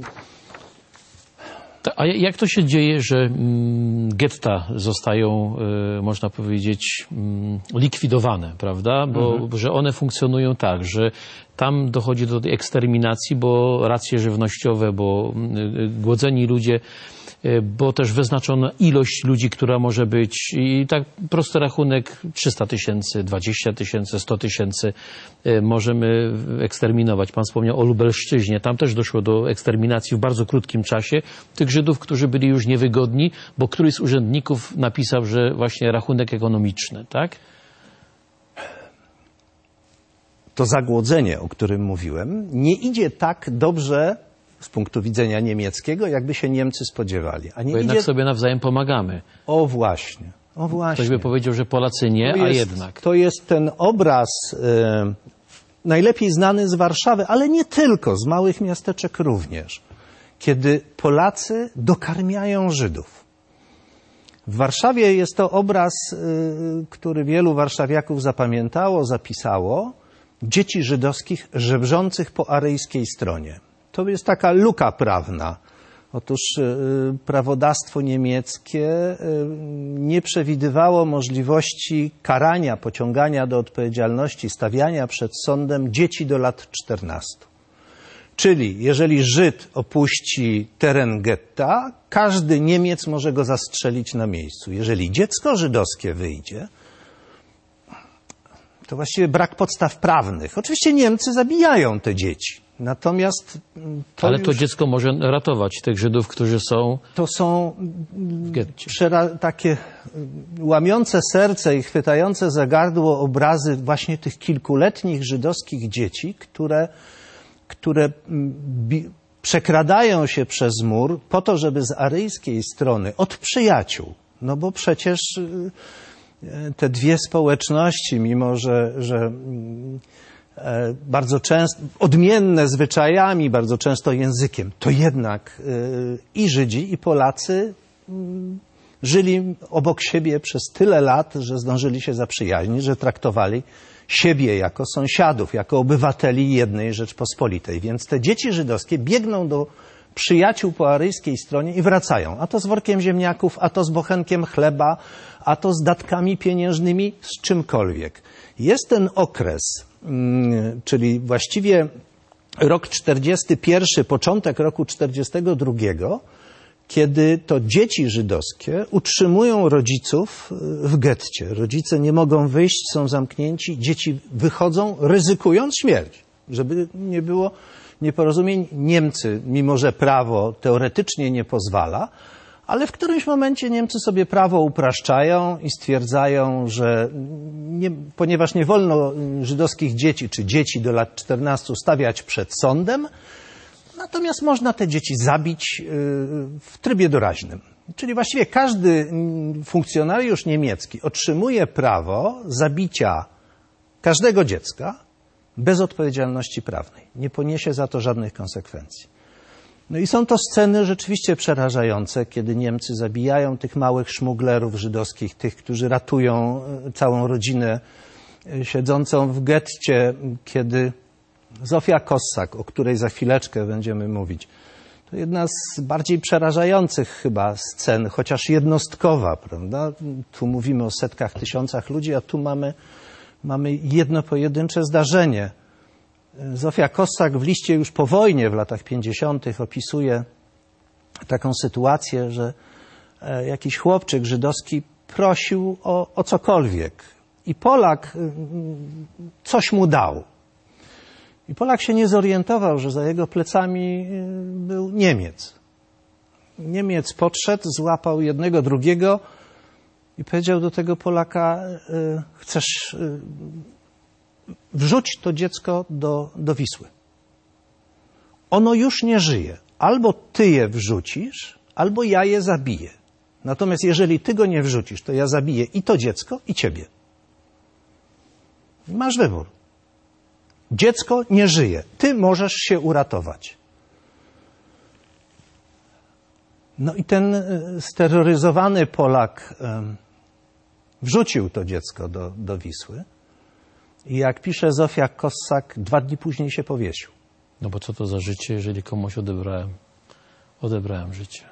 A: A jak to się dzieje, że getta zostają, można powiedzieć, likwidowane, prawda? Bo że one funkcjonują tak, że tam dochodzi do eksterminacji, bo racje żywnościowe, bo głodzeni ludzie, bo też wyznaczono ilość ludzi, która może być i tak prosty rachunek 300 000, 20 000, 100 000 możemy eksterminować. Pan wspomniał o Lubelszczyźnie. Tam też doszło do eksterminacji w bardzo krótkim czasie tych Żydów, którzy byli już niewygodni, bo któryś z urzędników napisał, że właśnie rachunek ekonomiczny, tak?
B: To zagłodzenie, o którym mówiłem, nie idzie tak dobrze z punktu widzenia niemieckiego, jakby się Niemcy spodziewali. A nie
A: bo jednak sobie nawzajem pomagamy.
B: O właśnie.
A: Ktoś by powiedział, że Polacy nie, a jednak.
B: To jest ten obraz najlepiej znany z Warszawy, ale nie tylko, z małych miasteczek również, kiedy Polacy dokarmiają Żydów. W Warszawie jest to obraz, który wielu warszawiaków zapamiętało, zapisało, dzieci żydowskich żebrzących po aryjskiej stronie. To jest taka luka prawna. Otóż prawodawstwo niemieckie nie przewidywało możliwości karania, pociągania do odpowiedzialności, stawiania przed sądem dzieci do lat 14. Czyli jeżeli Żyd opuści teren getta, każdy Niemiec może go zastrzelić na miejscu. Jeżeli dziecko żydowskie wyjdzie, to właściwie brak podstaw prawnych. Oczywiście Niemcy zabijają te dzieci. Natomiast
A: ale to dziecko może ratować tych Żydów, którzy są
B: to są
A: w getcie.
B: Takie łamiące serce i chwytające za gardło obrazy właśnie tych kilkuletnich żydowskich dzieci, które przekradają się przez mur po to, żeby z aryjskiej strony od przyjaciół, no bo przecież te dwie społeczności, mimo że bardzo często, odmienne zwyczajami, bardzo często językiem, to jednak i Żydzi, i Polacy żyli obok siebie przez tyle lat, że zdążyli się zaprzyjaźnić, że traktowali siebie jako sąsiadów, jako obywateli jednej Rzeczpospolitej. Więc te dzieci żydowskie biegną do przyjaciół po aryjskiej stronie i wracają. A to z workiem ziemniaków, a to z bochenkiem chleba, a to z datkami pieniężnymi, z czymkolwiek. Jest ten okres, czyli właściwie rok 41, początek roku 42, kiedy to dzieci żydowskie utrzymują rodziców w getcie. Rodzice nie mogą wyjść, są zamknięci, dzieci wychodzą, ryzykując śmierć. Żeby nie było nieporozumień, Niemcy, mimo że prawo teoretycznie nie pozwala, ale w którymś momencie Niemcy sobie prawo upraszczają i stwierdzają, że ponieważ nie wolno żydowskich dzieci czy dzieci do lat 14 stawiać przed sądem, natomiast można te dzieci zabić w trybie doraźnym. Czyli właściwie każdy funkcjonariusz niemiecki otrzymuje prawo zabicia każdego dziecka bez odpowiedzialności prawnej. Nie poniesie za to żadnych konsekwencji. No i są to sceny rzeczywiście przerażające, kiedy Niemcy zabijają tych małych szmuglerów żydowskich, tych, którzy ratują całą rodzinę siedzącą w getcie, kiedy Zofia Kossak, o której za chwileczkę będziemy mówić, to jedna z bardziej przerażających chyba scen, chociaż jednostkowa, prawda? Tu mówimy o setkach, tysiącach ludzi, a tu mamy jedno pojedyncze zdarzenie. Zofia Kossak w liście już po wojnie w latach 50. opisuje taką sytuację, że jakiś chłopczyk żydowski prosił o cokolwiek i Polak coś mu dał. I Polak się nie zorientował, że za jego plecami był Niemiec. Niemiec podszedł, złapał jednego, drugiego i powiedział do tego Polaka: chcesz, wrzuć to dziecko do Wisły. Ono już nie żyje. Albo ty je wrzucisz, albo ja je zabiję. Natomiast jeżeli ty go nie wrzucisz, to ja zabiję i to dziecko, i ciebie. Masz wybór. Dziecko nie żyje. Ty możesz się uratować. No i ten steroryzowany Polak wrzucił to dziecko do Wisły i jak pisze Zofia Kossak, 2 dni później się powiesił.
A: No bo co to za życie, jeżeli komuś odebrałem życie?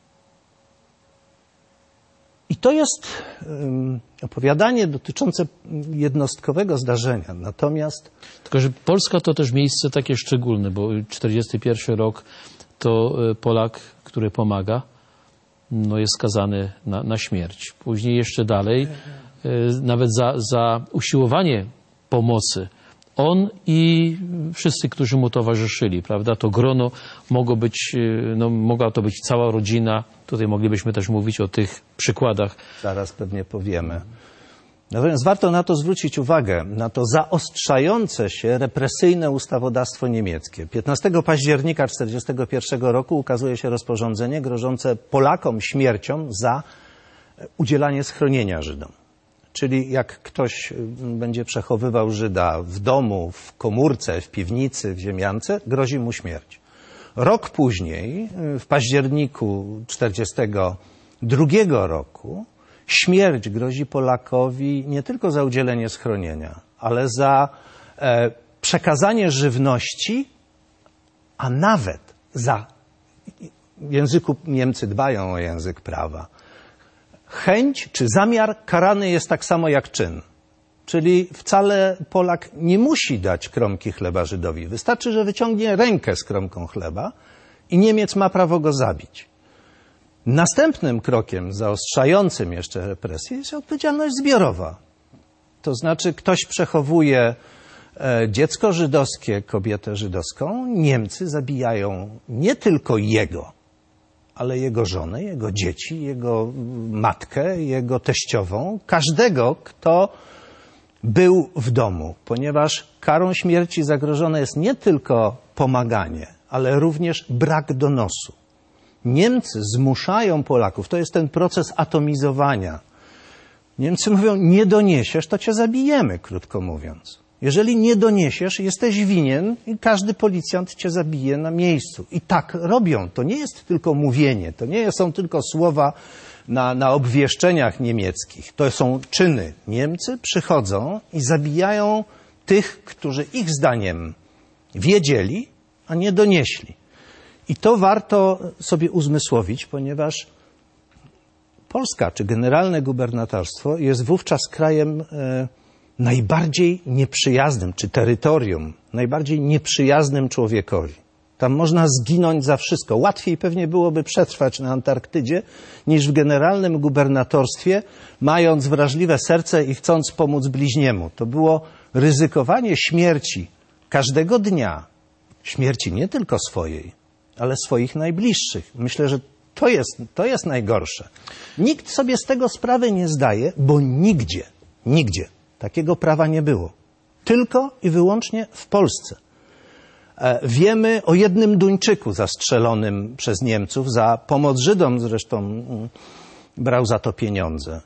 B: I to jest opowiadanie dotyczące jednostkowego zdarzenia. Natomiast...
A: Tylko, że Polska to też miejsce takie szczególne, bo 41 rok to Polak, który pomaga, no jest skazany na śmierć. Później jeszcze dalej, nawet za usiłowanie pomocy, on i wszyscy, którzy mu towarzyszyli, prawda? To grono mogła to być cała rodzina. Tutaj moglibyśmy też mówić o tych przykładach.
B: Zaraz pewnie powiemy. Natomiast warto na to zwrócić uwagę, na to zaostrzające się represyjne ustawodawstwo niemieckie. 15 października 1941 roku ukazuje się rozporządzenie grożące Polakom śmiercią za udzielanie schronienia Żydom. Czyli jak ktoś będzie przechowywał Żyda w domu, w komórce, w piwnicy, w ziemiance, grozi mu śmierć. Rok później, w październiku 1942 roku, śmierć grozi Polakowi nie tylko za udzielenie schronienia, ale za przekazanie żywności, a nawet za, w języku Niemcy dbają o język prawa, chęć czy zamiar karany jest tak samo jak czyn. Czyli wcale Polak nie musi dać kromki chleba Żydowi. Wystarczy, że wyciągnie rękę z kromką chleba i Niemiec ma prawo go zabić. Następnym krokiem zaostrzającym jeszcze represję jest odpowiedzialność zbiorowa. To znaczy ktoś przechowuje dziecko żydowskie, kobietę żydowską, Niemcy zabijają nie tylko jego, ale jego żonę, jego dzieci, jego matkę, jego teściową, każdego, kto był w domu, ponieważ karą śmierci zagrożone jest nie tylko pomaganie, ale również brak donosu. Niemcy zmuszają Polaków, to jest ten proces atomizowania. Niemcy mówią, nie doniesiesz, to cię zabijemy, krótko mówiąc. Jeżeli nie doniesiesz, jesteś winien i każdy policjant cię zabije na miejscu. I tak robią. To nie jest tylko mówienie, to nie są tylko słowa na obwieszczeniach niemieckich. To są czyny. Niemcy przychodzą i zabijają tych, którzy ich zdaniem wiedzieli, a nie donieśli. I to warto sobie uzmysłowić, ponieważ Polska, czy generalne gubernatorstwo jest wówczas krajem najbardziej nieprzyjaznym, czy terytorium najbardziej nieprzyjaznym człowiekowi. Tam można zginąć za wszystko. Łatwiej pewnie byłoby przetrwać na Antarktydzie niż w generalnym gubernatorstwie, mając wrażliwe serce i chcąc pomóc bliźniemu. To było ryzykowanie śmierci każdego dnia. Śmierci nie tylko swojej, ale swoich najbliższych. Myślę, że to jest najgorsze. Nikt sobie z tego sprawy nie zdaje, bo nigdzie takiego prawa nie było. Tylko i wyłącznie w Polsce. Wiemy o jednym Duńczyku zastrzelonym przez Niemców za pomoc Żydom, zresztą brał za to pieniądze.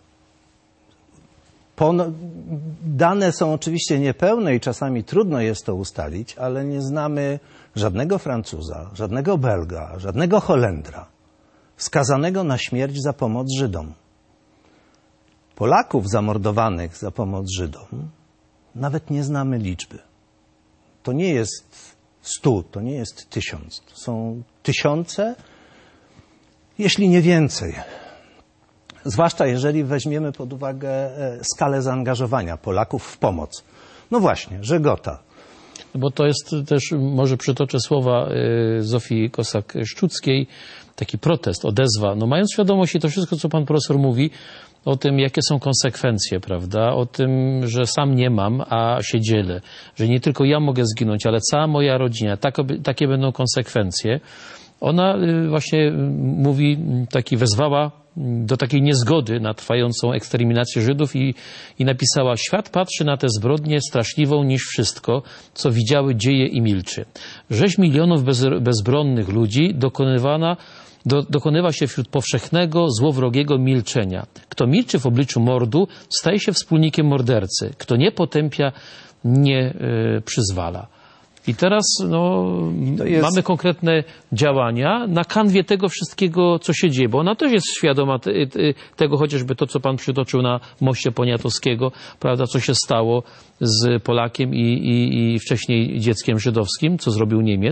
B: Dane są oczywiście niepełne i czasami trudno jest to ustalić, ale nie znamy żadnego Francuza, żadnego Belga, żadnego Holendra skazanego na śmierć za pomoc Żydom. Polaków zamordowanych za pomoc Żydom nawet nie znamy liczby. To nie jest 100, to nie jest 1000. To są tysiące, jeśli nie więcej. Zwłaszcza jeżeli weźmiemy pod uwagę skalę zaangażowania Polaków w pomoc. No właśnie, Żegota.
A: Bo to jest też, może przytoczę słowa Zofii Kosak-Szczuckiej, taki protest, odezwa. No mając świadomość i to wszystko, co pan profesor mówi, o tym, jakie są konsekwencje, prawda? O tym, że sam nie mam, a się dzielę. Że nie tylko ja mogę zginąć, ale cała moja rodzina. Takie będą konsekwencje. Ona właśnie mówi, wezwała do takiej niezgody na trwającą eksterminację Żydów i napisała: świat patrzy na tę zbrodnię straszliwą niż wszystko, co widziały dzieje i milczy. Rzeź milionów bezbronnych ludzi dokonywa się wśród powszechnego, złowrogiego milczenia. Kto milczy w obliczu mordu, staje się wspólnikiem mordercy. Kto nie potępia, nie przyzwala. I teraz mamy konkretne działania na kanwie tego wszystkiego, co się dzieje, bo ona też jest świadoma tego, chociażby to, co pan przytoczył na moście Poniatowskiego, prawda, co się stało z Polakiem i wcześniej dzieckiem żydowskim, co zrobił Niemiec.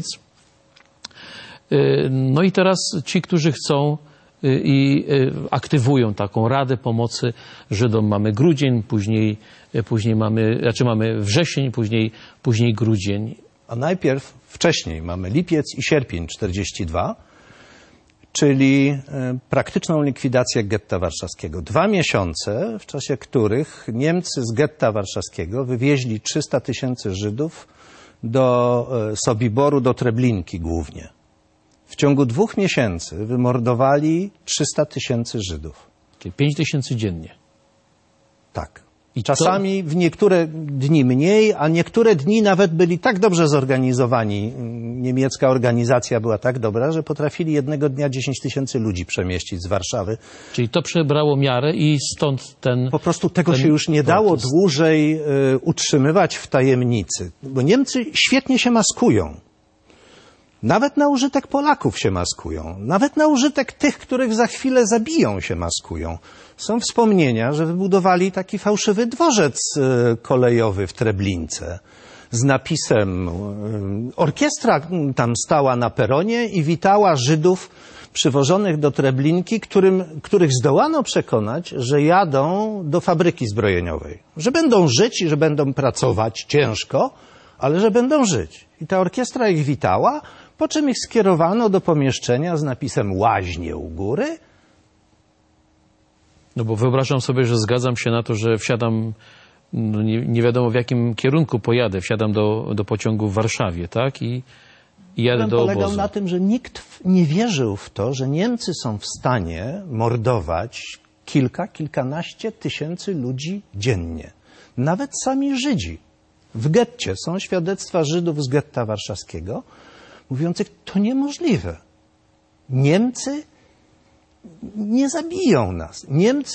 A: No i teraz ci, którzy chcą i aktywują taką Radę Pomocy Żydom. Mamy grudzień, później mamy wrzesień, później grudzień.
B: A najpierw wcześniej mamy lipiec i sierpień 42, czyli praktyczną likwidację getta warszawskiego. 2 miesiące, w czasie których Niemcy z getta warszawskiego wywieźli 300 000 Żydów do Sobiboru, do Treblinki głównie. W ciągu 2 miesięcy wymordowali 300 000 Żydów.
A: Czyli 5 000 dziennie.
B: Tak. I czasami w niektóre dni mniej, a niektóre dni nawet byli tak dobrze zorganizowani. Niemiecka organizacja była tak dobra, że potrafili jednego dnia 10 000 ludzi przemieścić z Warszawy.
A: Czyli to przebrało miarę i stąd ten...
B: Po prostu tego się już nie dało dłużej utrzymywać w tajemnicy. Bo Niemcy świetnie się maskują. Nawet na użytek Polaków się maskują. Nawet na użytek tych, których za chwilę zabiją, się maskują. Są wspomnienia, że wybudowali taki fałszywy dworzec kolejowy w Treblince z napisem. Orkiestra tam stała na peronie i witała Żydów przywożonych do Treblinki, których zdołano przekonać, że jadą do fabryki zbrojeniowej. Że będą żyć i że będą pracować ciężko, ale że będą żyć. I ta orkiestra ich witała, po czym ich skierowano do pomieszczenia z napisem łaźnie u góry.
A: No bo wyobrażam sobie, że zgadzam się na to, że wsiadam, nie wiadomo w jakim kierunku pojadę, wsiadam do pociągu w Warszawie, tak? I jadę do obozu.
B: Polegał na tym, że nikt nie wierzył w to, że Niemcy są w stanie mordować kilkanaście tysięcy ludzi dziennie. Nawet sami Żydzi. W getcie są świadectwa Żydów z getta warszawskiego mówiących, to niemożliwe. Niemcy nie zabiją nas.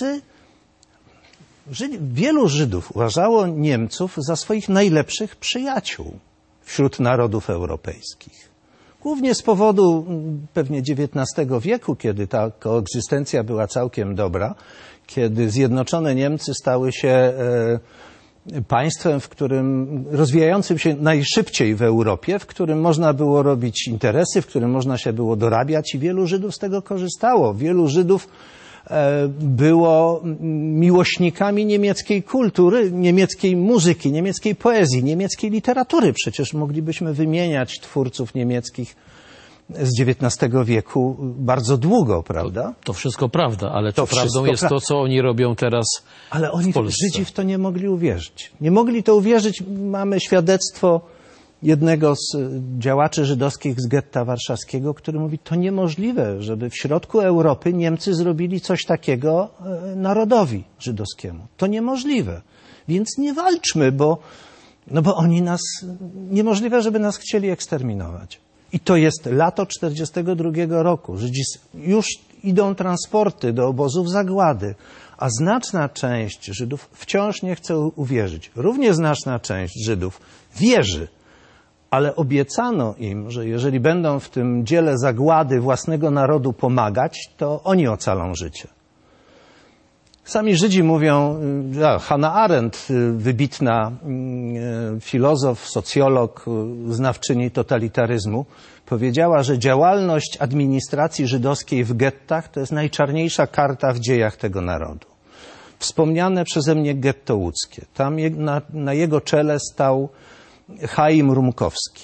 B: Wielu Żydów uważało Niemców za swoich najlepszych przyjaciół wśród narodów europejskich. Głównie z powodu pewnie XIX wieku, kiedy ta koegzystencja była całkiem dobra, kiedy zjednoczone Niemcy stały się państwem, w którym rozwijającym się najszybciej w Europie, w którym można było robić interesy, w którym można się było dorabiać i wielu Żydów z tego korzystało. Wielu Żydów było miłośnikami niemieckiej kultury, niemieckiej muzyki, niemieckiej poezji, niemieckiej literatury. Przecież moglibyśmy wymieniać twórców niemieckich z XIX wieku bardzo długo, prawda?
A: To wszystko prawda, ale
B: To
A: czy prawdą
B: wszystko
A: jest to, co oni robią teraz
B: Ale oni,
A: w Polsce?
B: Żydzi, w to nie mogli uwierzyć. Nie mogli to uwierzyć. Mamy świadectwo jednego z działaczy żydowskich z getta warszawskiego, który mówi, to niemożliwe, żeby w środku Europy Niemcy zrobili coś takiego narodowi żydowskiemu. To niemożliwe. Więc nie walczmy, bo oni nas, niemożliwe, żeby nas chcieli eksterminować. I to jest lato 1942 roku. Żydzi już idą transporty do obozów zagłady, a znaczna część Żydów wciąż nie chce uwierzyć. Równie znaczna część Żydów wierzy, ale obiecano im, że jeżeli będą w tym dziele zagłady własnego narodu pomagać, to oni ocalą życie. Sami Żydzi mówią, Hannah Arendt, wybitna filozof, socjolog, znawczyni totalitaryzmu, powiedziała, że działalność administracji żydowskiej w gettach to jest najczarniejsza karta w dziejach tego narodu. Wspomniane przeze mnie getto łódzkie. Tam na jego czele stał Chaim Rumkowski,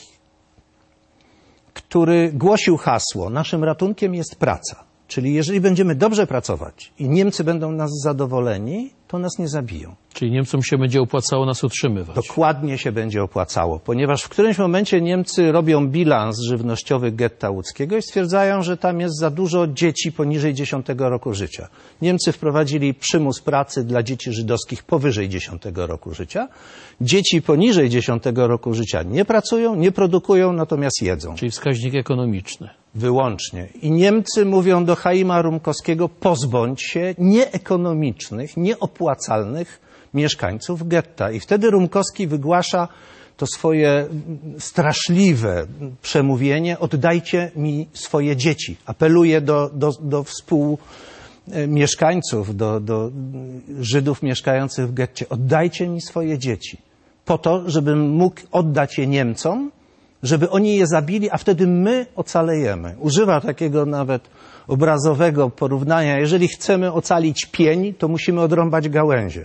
B: który głosił hasło, naszym ratunkiem jest praca. Czyli jeżeli będziemy dobrze pracować i Niemcy będą nas zadowoleni, to nas nie zabiją.
A: Czyli Niemcom się będzie opłacało nas utrzymywać.
B: Dokładnie się będzie opłacało, ponieważ w którymś momencie Niemcy robią bilans żywnościowy getta łódzkiego i stwierdzają, że tam jest za dużo dzieci poniżej 10 roku życia. Niemcy wprowadzili przymus pracy dla dzieci żydowskich powyżej 10 roku życia. Dzieci poniżej 10 roku życia nie pracują, nie produkują, natomiast jedzą.
A: Czyli wskaźnik ekonomiczny.
B: Wyłącznie. I Niemcy mówią do Chaima Rumkowskiego, pozbądź się nieekonomicznych, nieopłacalnych mieszkańców getta. I wtedy Rumkowski wygłasza to swoje straszliwe przemówienie, oddajcie mi swoje dzieci. Apeluje do współmieszkańców, do Żydów mieszkających w getcie, oddajcie mi swoje dzieci. Po to, żebym mógł oddać je Niemcom, żeby oni je zabili, a wtedy my ocalejemy. Używa takiego nawet obrazowego porównania. Jeżeli chcemy ocalić pień, to musimy odrąbać gałęzie.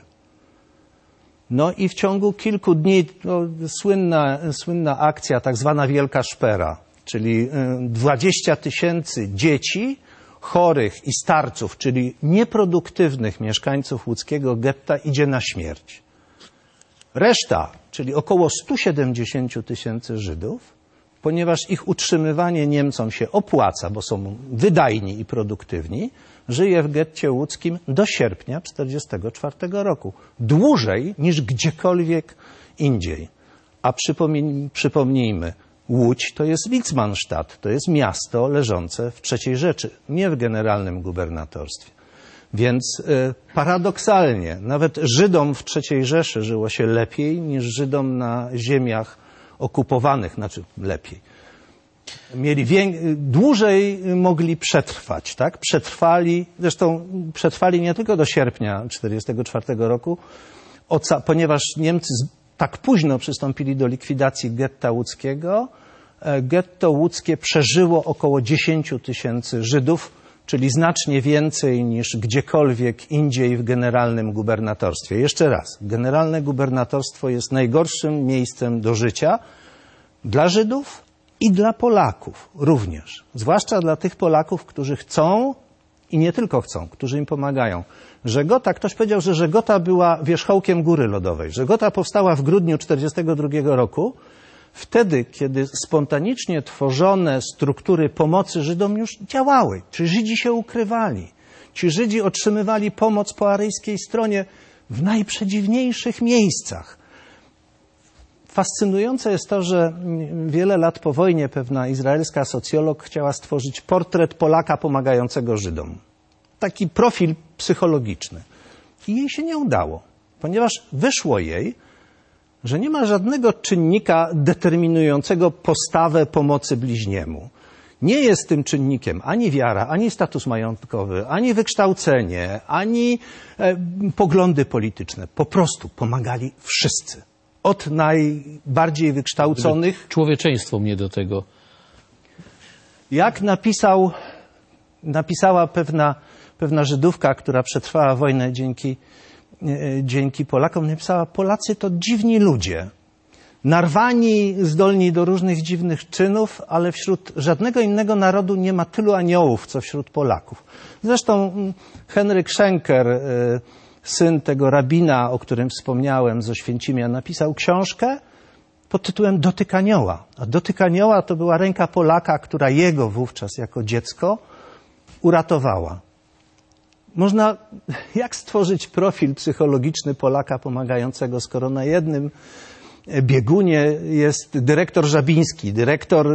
B: No i w ciągu kilku dni słynna akcja, tak zwana Wielka Szpera, czyli 20 000 dzieci, chorych i starców, czyli nieproduktywnych mieszkańców łódzkiego getta idzie na śmierć. Reszta, czyli około 170 000 Żydów, ponieważ ich utrzymywanie Niemcom się opłaca, bo są wydajni i produktywni, żyje w getcie łódzkim do sierpnia 1944 roku. Dłużej niż gdziekolwiek indziej. A przypomnijmy, Łódź to jest Litzmannstadt, to jest miasto leżące w III Rzeszy, nie w generalnym gubernatorstwie. Więc paradoksalnie, nawet Żydom w III Rzeszy żyło się lepiej niż Żydom na ziemiach okupowanych, znaczy lepiej. Dłużej mogli przetrwać, tak? Przetrwali nie tylko do sierpnia 1944 roku, ponieważ Niemcy tak późno przystąpili do likwidacji getta łódzkiego. Getto łódzkie przeżyło około 10 000 Żydów, czyli znacznie więcej niż gdziekolwiek indziej w generalnym gubernatorstwie. Jeszcze raz, generalne gubernatorstwo jest najgorszym miejscem do życia dla Żydów i dla Polaków również. Zwłaszcza dla tych Polaków, którzy chcą i nie tylko chcą, którzy im pomagają. Żegota, ktoś powiedział, że Żegota była wierzchołkiem góry lodowej. Żegota powstała w grudniu 1942 roku, wtedy, kiedy spontanicznie tworzone struktury pomocy Żydom już działały. Ci Żydzi się ukrywali. Ci Żydzi otrzymywali pomoc po aryjskiej stronie w najprzedziwniejszych miejscach. Fascynujące jest to, że wiele lat po wojnie pewna izraelska socjolog chciała stworzyć portret Polaka pomagającego Żydom. Taki profil psychologiczny. I jej się nie udało, ponieważ wyszło jej, że nie ma żadnego czynnika determinującego postawę pomocy bliźniemu. Nie jest tym czynnikiem ani wiara, ani status majątkowy, ani wykształcenie, ani poglądy polityczne. Po prostu pomagali wszyscy. Od najbardziej wykształconych.
A: Człowieczeństwo mnie do tego.
B: Jak napisała pewna Żydówka, która przetrwała wojnę dzięki Polakom, napisała: Polacy to dziwni ludzie. Narwani, zdolni do różnych dziwnych czynów, ale wśród żadnego innego narodu nie ma tylu aniołów, co wśród Polaków. Zresztą Henryk Schenker, syn tego rabina, o którym wspomniałem, z Oświęcimia, napisał książkę pod tytułem Dotyk anioła. A Dotyk anioła to była ręka Polaka, która jego wówczas jako dziecko uratowała. Jak stworzyć profil psychologiczny Polaka pomagającego, skoro na jednym biegunie jest dyrektor Żabiński, dyrektor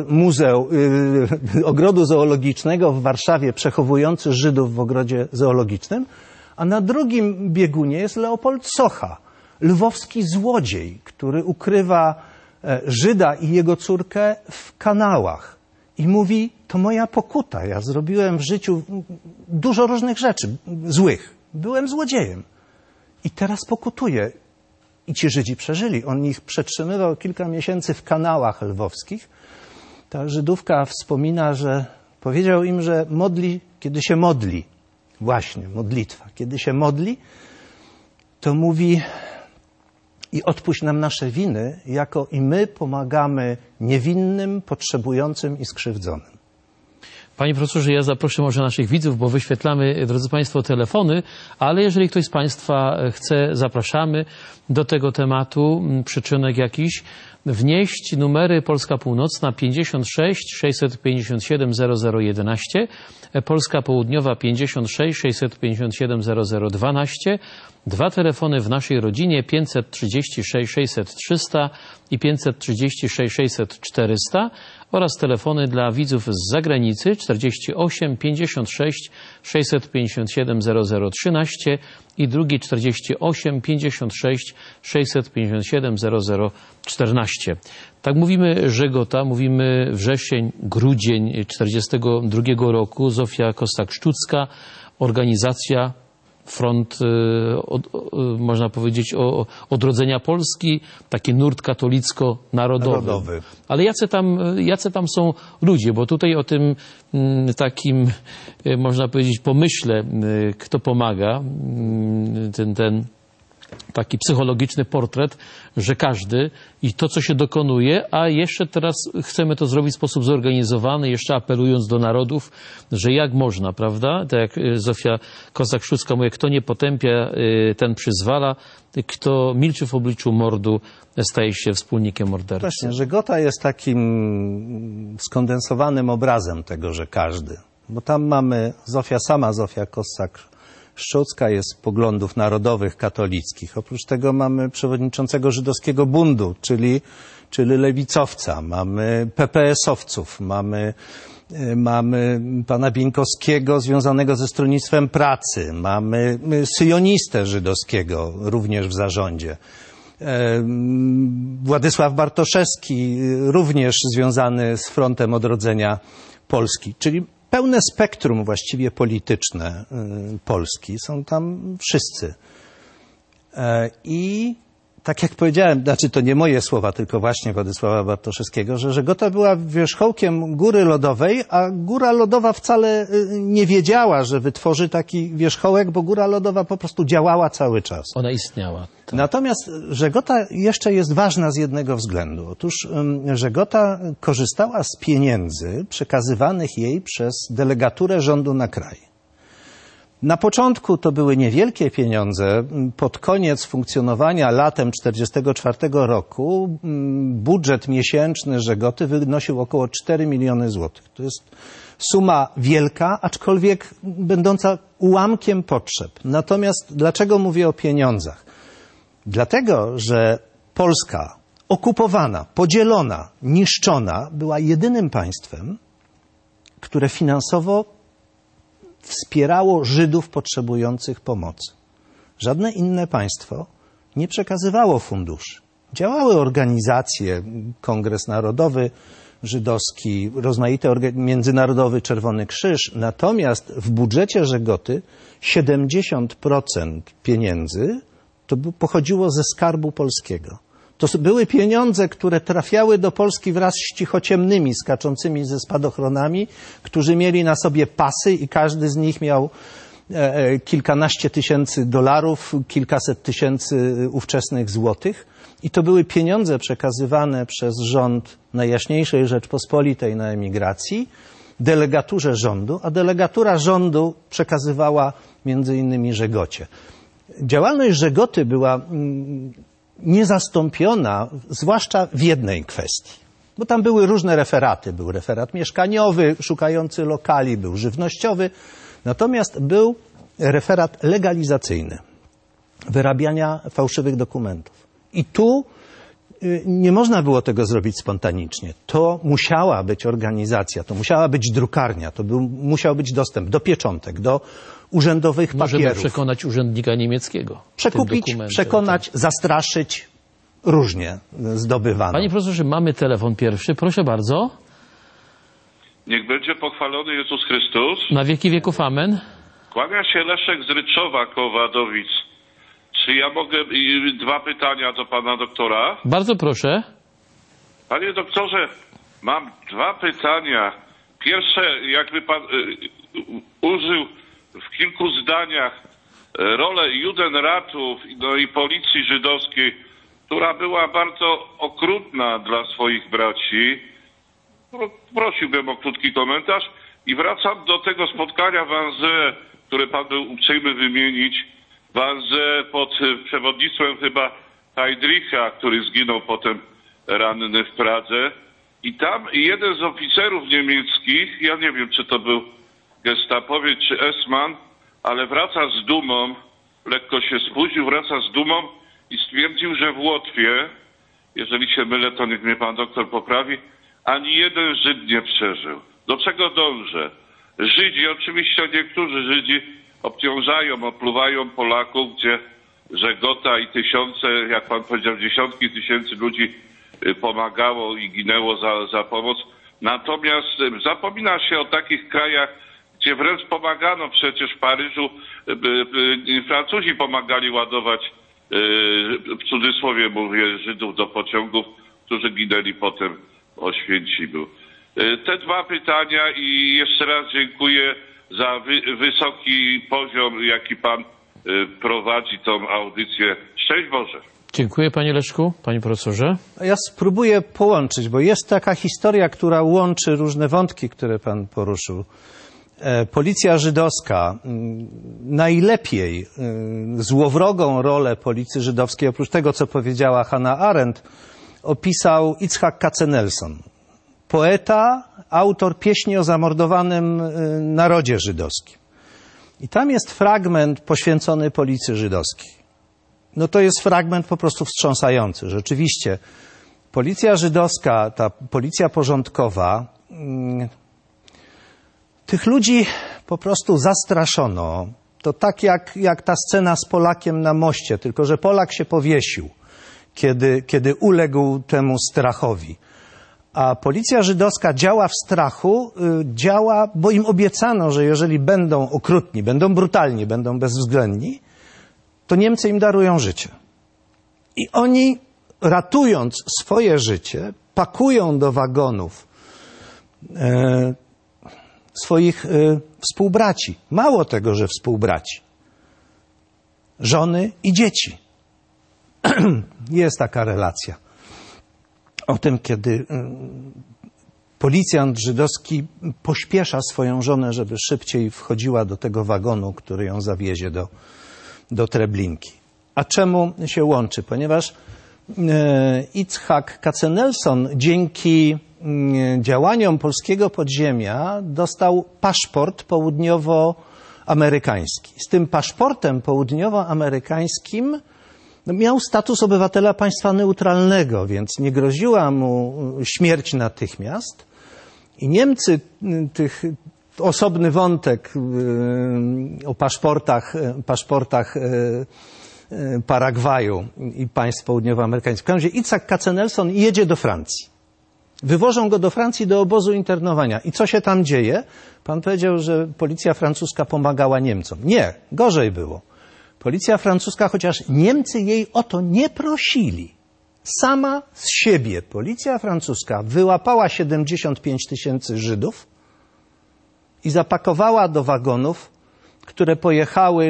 B: Ogrodu Zoologicznego w Warszawie, przechowujący Żydów w ogrodzie zoologicznym, a na drugim biegunie jest Leopold Socha, lwowski złodziej, który ukrywa Żyda i jego córkę w kanałach i mówi: to moja pokuta, ja zrobiłem w życiu dużo różnych rzeczy złych, byłem złodziejem i teraz pokutuję. I ci Żydzi przeżyli. On ich przetrzymywał kilka miesięcy w kanałach lwowskich. Ta Żydówka wspomina, że powiedział im, że kiedy się modli, właśnie modlitwa, kiedy się modli, to mówi: i odpuść nam nasze winy, jako i my pomagamy niewinnym, potrzebującym i skrzywdzonym.
A: Panie profesorze, ja zaproszę może naszych widzów, bo wyświetlamy, drodzy Państwo, telefony, ale jeżeli ktoś z Państwa chce, zapraszamy do tego tematu, przyczynek jakiś, wnieść numery Polska Północna 56 657 0011, Polska Południowa 56 657 0012, dwa telefony w naszej rodzinie 536 600 300 i 536 600 400 oraz telefony dla widzów z zagranicy 48 56 657 0013 i drugi 48 56 657 0014. Tak mówimy Żegota, mówimy wrzesień, grudzień 1942 roku, Zofia Kossak-Szczucka, organizacja Front, można powiedzieć, odrodzenia Polski, taki nurt katolicko-narodowy. Ale jacy tam są ludzie, bo tutaj o tym takim, można powiedzieć, pomyśle, kto pomaga, ten taki psychologiczny portret, że każdy i to, co się dokonuje, a jeszcze teraz chcemy to zrobić w sposób zorganizowany, jeszcze apelując do narodów, że jak można, prawda? Tak jak Zofia Kossak-Szczucka mówi, kto nie potępia, ten przyzwala, kto milczy w obliczu mordu, staje się wspólnikiem mordercy.
B: Właśnie, Żegota jest takim skondensowanym obrazem tego, że każdy. Bo tam mamy Zofia Kossak-Szczucka jest z poglądów narodowych, katolickich. Oprócz tego mamy przewodniczącego żydowskiego bundu, czyli lewicowca. Mamy PPS-owców, mamy pana Bieńkowskiego związanego ze Stronnictwem Pracy, mamy syjonistę żydowskiego również w zarządzie. Władysław Bartoszewski również związany z Frontem Odrodzenia Polski, czyli pełne spektrum właściwie polityczne Polski. Są tam wszyscy. I tak jak powiedziałem, to nie moje słowa, tylko właśnie Władysława Bartoszewskiego, że Żegota była wierzchołkiem góry lodowej, a góra lodowa wcale nie wiedziała, że wytworzy taki wierzchołek, bo góra lodowa po prostu działała cały czas.
A: Ona istniała. Tak.
B: Natomiast Żegota jeszcze jest ważna z jednego względu. Otóż Żegota korzystała z pieniędzy przekazywanych jej przez delegaturę rządu na kraj. Na początku to były niewielkie pieniądze. Pod koniec funkcjonowania latem 1944 roku budżet miesięczny Żegoty wynosił około 4 miliony złotych. To jest suma wielka, aczkolwiek będąca ułamkiem potrzeb. Natomiast dlaczego mówię o pieniądzach? Dlatego, że Polska okupowana, podzielona, niszczona była jedynym państwem, które finansowo wspierało Żydów potrzebujących pomocy. Żadne inne państwo nie przekazywało funduszy. Działały organizacje, Kongres Narodowy Żydowski, rozmaite Międzynarodowy Czerwony Krzyż. Natomiast w budżecie Żegoty 70% pieniędzy to pochodziło ze skarbu polskiego. To były pieniądze, które trafiały do Polski wraz z cichociemnymi skaczącymi ze spadochronami, którzy mieli na sobie pasy i każdy z nich miał kilkanaście tysięcy dolarów, kilkaset tysięcy ówczesnych złotych. I to były pieniądze przekazywane przez rząd Najjaśniejszej Rzeczpospolitej na emigracji, delegaturze rządu, a delegatura rządu przekazywała między innymi Żegocie. Działalność Żegoty była niezastąpiona, zwłaszcza w jednej kwestii. Bo tam były różne referaty. Był referat mieszkaniowy, szukający lokali, był żywnościowy. Natomiast był referat legalizacyjny, wyrabiania fałszywych dokumentów. I tu nie można było tego zrobić spontanicznie. To musiała być organizacja, to musiała być drukarnia, musiał być dostęp do pieczątek, do urzędowych papierów.
A: Możemy przekonać urzędnika niemieckiego.
B: Przekupić, przekonać, zastraszyć, różnie zdobywano.
A: Panie profesorze, mamy telefon pierwszy. Proszę bardzo.
C: Niech będzie pochwalony Jezus Chrystus.
A: Na wieki wieków amen.
C: Kłania się Leszek z Ryczowa koło Wadowic. Czy ja mogę dwa pytania do pana doktora?
A: Bardzo proszę.
C: Panie doktorze, mam dwa pytania. Pierwsze, jakby pan użył w kilku zdaniach rolę Judenratów, no i policji żydowskiej, która była bardzo okrutna dla swoich braci. Prosiłbym o krótki komentarz i wracam do tego spotkania w Wannsee, które pan był uprzejmy wymienić. Wannsee pod przewodnictwem chyba Heydricha, który zginął potem ranny w Pradze. I tam jeden z oficerów niemieckich, ja nie wiem, czy to był gestapowiec czy esman, ale wraca z dumą, lekko się spóźnił, wraca z dumą i stwierdził, że w Łotwie, jeżeli się mylę, to niech mnie pan doktor poprawi, ani jeden Żyd nie przeżył. Do czego dążę? Żydzi, oczywiście niektórzy Żydzi obciążają, opluwają Polaków, gdzie Żegota i tysiące, jak pan powiedział, dziesiątki tysięcy ludzi pomagało i ginęło za pomoc. Natomiast zapomina się o takich krajach, gdzie wręcz pomagano, przecież w Paryżu Francuzi pomagali ładować, w cudzysłowie mówię, Żydów do pociągów, którzy ginęli potem w Oświęcimiu. Te dwa pytania i jeszcze raz dziękuję za wysoki poziom, jaki pan prowadzi tą audycję. Szczęść Boże.
A: Dziękuję panie Leszku, panie profesorze.
B: Ja spróbuję połączyć, bo jest taka historia, która łączy różne wątki, które pan poruszył. Policja żydowska, najlepiej złowrogą rolę policji żydowskiej, oprócz tego, co powiedziała Hannah Arendt, opisał Itzhak Katzenelson. Poeta, autor pieśni o zamordowanym narodzie żydowskim. I tam jest fragment poświęcony policji żydowskiej. No to jest fragment po prostu wstrząsający. Rzeczywiście, policja żydowska, ta policja porządkowa, tych ludzi po prostu zastraszono. To tak jak ta scena z Polakiem na moście, tylko że Polak się powiesił, kiedy uległ temu strachowi. A policja żydowska działa w strachu, działa, bo im obiecano, że jeżeli będą okrutni, będą brutalni, będą bezwzględni, to Niemcy im darują życie. I oni, ratując swoje życie, pakują do wagonów swoich współbraci. Mało tego, że współbraci. Żony i dzieci. Jest taka relacja. O tym, kiedy policjant żydowski pośpiesza swoją żonę, żeby szybciej wchodziła do tego wagonu, który ją zawiezie do Treblinki. A czemu się łączy? Ponieważ Itzhak Katzenelson dzięki działaniom polskiego podziemia dostał paszport południowoamerykański. Z tym paszportem południowoamerykańskim miał status obywatela państwa neutralnego, więc nie groziła mu śmierć natychmiast. I Niemcy, osobny wątek o paszportach Paragwaju i państw południowoamerykańskich. W każdym razie Itzhak Katzenelson jedzie do Francji. Wywożą go do Francji do obozu internowania. I co się tam dzieje? Pan powiedział, że policja francuska pomagała Niemcom. Nie, gorzej było. Policja francuska, chociaż Niemcy jej o to nie prosili, sama z siebie policja francuska wyłapała 75 000 Żydów i zapakowała do wagonów, które pojechały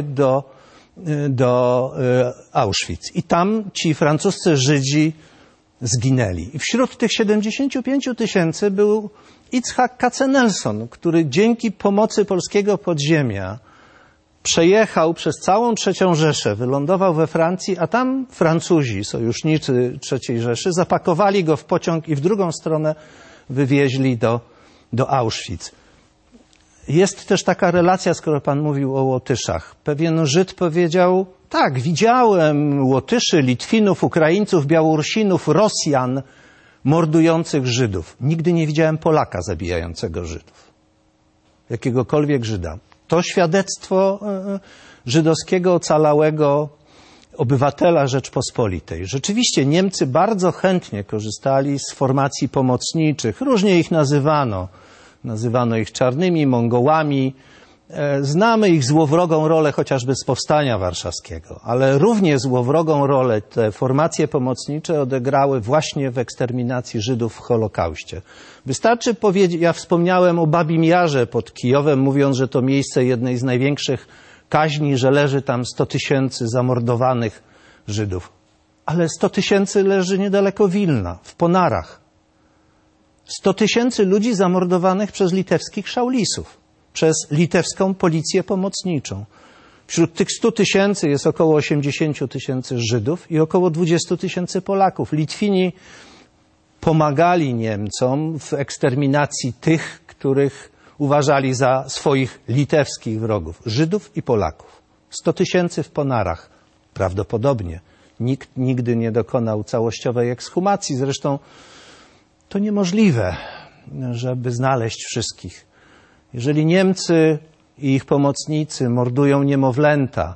B: do Auschwitz. I tam ci francuscy Żydzi zginęli. I wśród tych 75 000 był Itzhak Katzenelson, który dzięki pomocy polskiego podziemia przejechał przez całą III Rzeszę, wylądował we Francji, a tam Francuzi, sojusznicy III Rzeszy, zapakowali go w pociąg i w drugą stronę wywieźli do Auschwitz. Jest też taka relacja, skoro pan mówił o Łotyszach. Pewien Żyd powiedział, tak, widziałem Łotyszy, Litwinów, Ukraińców, Białorusinów, Rosjan mordujących Żydów. Nigdy nie widziałem Polaka zabijającego Żydów. Jakiegokolwiek Żyda. To świadectwo żydowskiego ocalałego obywatela Rzeczpospolitej. Rzeczywiście Niemcy bardzo chętnie korzystali z formacji pomocniczych. Różnie ich nazywano. Nazywano ich czarnymi Mongołami. Znamy ich złowrogą rolę chociażby z Powstania Warszawskiego, ale równie złowrogą rolę te formacje pomocnicze odegrały właśnie w eksterminacji Żydów w Holokauście. Wystarczy powiedzieć, ja wspomniałem o Babim Jarze pod Kijowem, mówiąc, że to miejsce jednej z największych kaźni, że leży tam 100 000 zamordowanych Żydów. Ale 100 000 leży niedaleko Wilna, w Ponarach. 100 000 ludzi zamordowanych przez litewskich szaulisów, przez litewską policję pomocniczą. Wśród tych 100 000 jest około 80 000 Żydów i około 20 000 Polaków. Litwini pomagali Niemcom w eksterminacji tych, których uważali za swoich litewskich wrogów. Żydów i Polaków. 100 000 w Ponarach. Prawdopodobnie. Nikt nigdy nie dokonał całościowej ekshumacji. Zresztą to niemożliwe, żeby znaleźć wszystkich. Jeżeli Niemcy i ich pomocnicy mordują niemowlęta,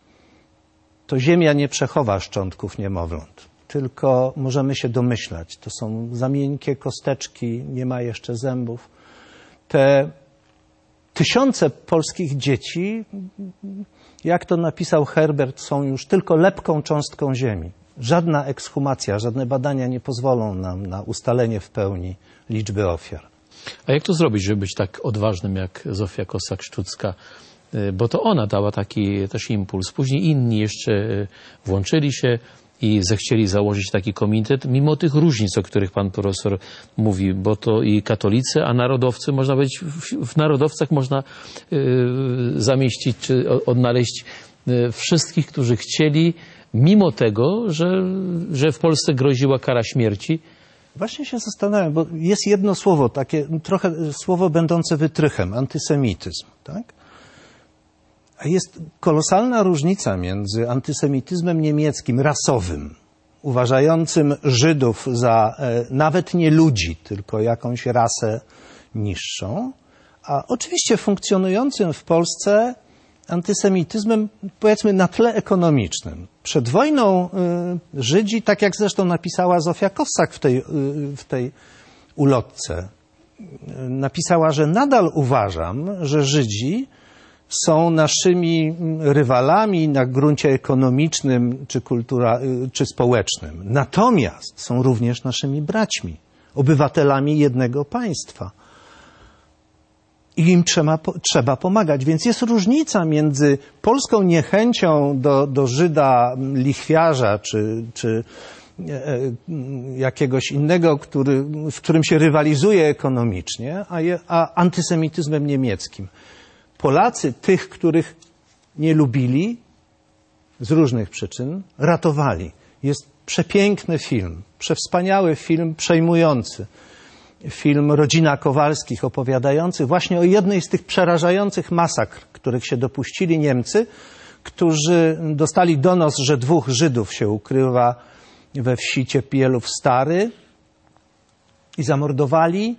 B: to ziemia nie przechowa szczątków niemowląt. Tylko możemy się domyślać. To są za miękkie kosteczki, nie ma jeszcze zębów. Te tysiące polskich dzieci, jak to napisał Herbert, są już tylko lepką cząstką ziemi. Żadna ekshumacja, żadne badania nie pozwolą nam na ustalenie w pełni liczby ofiar.
A: A jak to zrobić, żeby być tak odważnym jak Zofia Kossak-Szczucka? Bo to ona dała taki też impuls. Później inni jeszcze włączyli się i zechcieli założyć taki komitet, mimo tych różnic, o których pan profesor mówi, bo to i katolicy, a narodowcy, można powiedzieć, w narodowcach można zamieścić czy odnaleźć wszystkich, którzy chcieli, mimo tego, że w Polsce groziła kara śmierci.
B: Właśnie się zastanawiam, bo jest jedno słowo, takie trochę słowo będące wytrychem, antysemityzm, tak? A jest kolosalna różnica między antysemityzmem niemieckim, rasowym, uważającym Żydów za nawet nie ludzi, tylko jakąś rasę niższą, a oczywiście funkcjonującym w Polsce antysemityzmem, powiedzmy, na tle ekonomicznym. Przed wojną Żydzi, tak jak zresztą napisała Zofia Kossak w tej ulotce, napisała, że nadal uważam, że Żydzi są naszymi rywalami na gruncie ekonomicznym czy społecznym. Natomiast są również naszymi braćmi, obywatelami jednego państwa. I im trzeba pomagać. Więc jest różnica między polską niechęcią do Żyda lichwiarza czy jakiegoś innego, w którym się rywalizuje ekonomicznie, a antysemityzmem niemieckim. Polacy tych, których nie lubili z różnych przyczyn, ratowali. Jest przepiękny film, przewspaniały film, przejmujący. Film Rodzina Kowalskich, opowiadający właśnie o jednej z tych przerażających masakr, których się dopuścili Niemcy, którzy dostali donos, że 2 Żydów się ukrywa we wsi Ciepielów Stary i zamordowali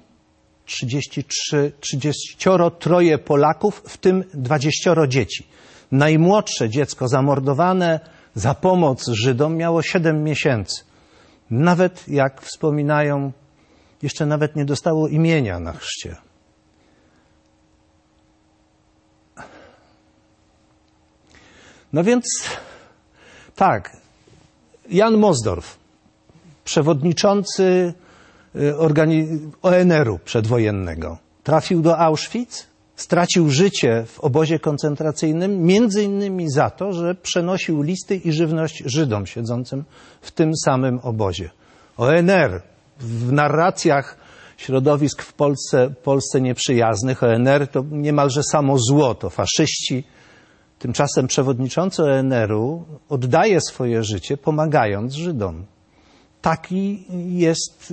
B: 33 Polaków, w tym 20 dzieci. Najmłodsze dziecko zamordowane za pomoc Żydom miało 7 miesięcy. Nawet, jak wspominają, jeszcze nawet nie dostało imienia na chrzcie. No więc tak, Jan Mosdorf, przewodniczący ONR-u przedwojennego, trafił do Auschwitz, stracił życie w obozie koncentracyjnym, między innymi za to, że przenosił listy i żywność Żydom siedzącym w tym samym obozie. ONR w narracjach środowisk w Polsce nieprzyjaznych, ONR to niemalże samo zło, to faszyści. Tymczasem przewodniczący ONR-u oddaje swoje życie, pomagając Żydom. Taki jest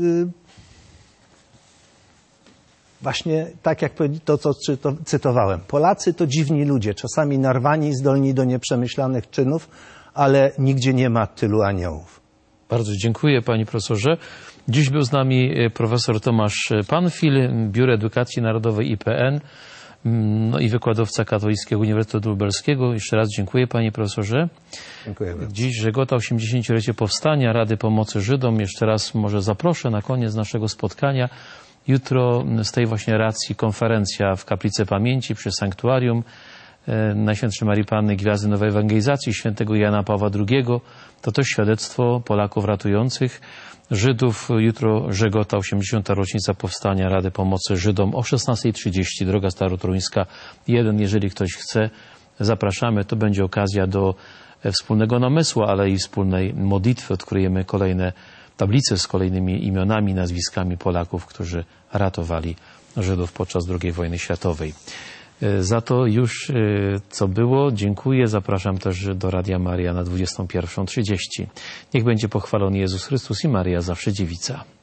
B: właśnie tak, jak to, co cytowałem. Polacy to dziwni ludzie, czasami narwani, zdolni do nieprzemyślanych czynów, ale nigdzie nie ma tylu aniołów.
A: Bardzo dziękuję, panie profesorze. Dziś był z nami profesor Tomasz Panfil, Biuro Edukacji Narodowej IPN, no i wykładowca Katolickiego Uniwersytetu Lubelskiego. Jeszcze raz dziękuję, panie profesorze.
B: Dziękuję bardzo.
A: Dziś Żegota 80-lecie powstania Rady Pomocy Żydom. Jeszcze raz może zaproszę na koniec naszego spotkania. Jutro z tej właśnie racji konferencja w Kaplicy Pamięci przy Sanktuarium Najświętszej Marii Panny Gwiazdy Nowej Ewangelizacji świętego Jana Pawła II. To też świadectwo Polaków ratujących Żydów. Jutro Żegota, 80. rocznica powstania Rady Pomocy Żydom o 16:30. Droga Starotoruńska 1. Jeżeli ktoś chce, zapraszamy. To będzie okazja do wspólnego namysłu, ale i wspólnej modlitwy. Odkryjemy kolejne tablice z kolejnymi imionami, nazwiskami Polaków, którzy ratowali Żydów podczas II wojny światowej. Za to już co było, dziękuję. Zapraszam też do Radia Maria na 21:30. Niech będzie pochwalony Jezus Chrystus i Maryja zawsze dziewica.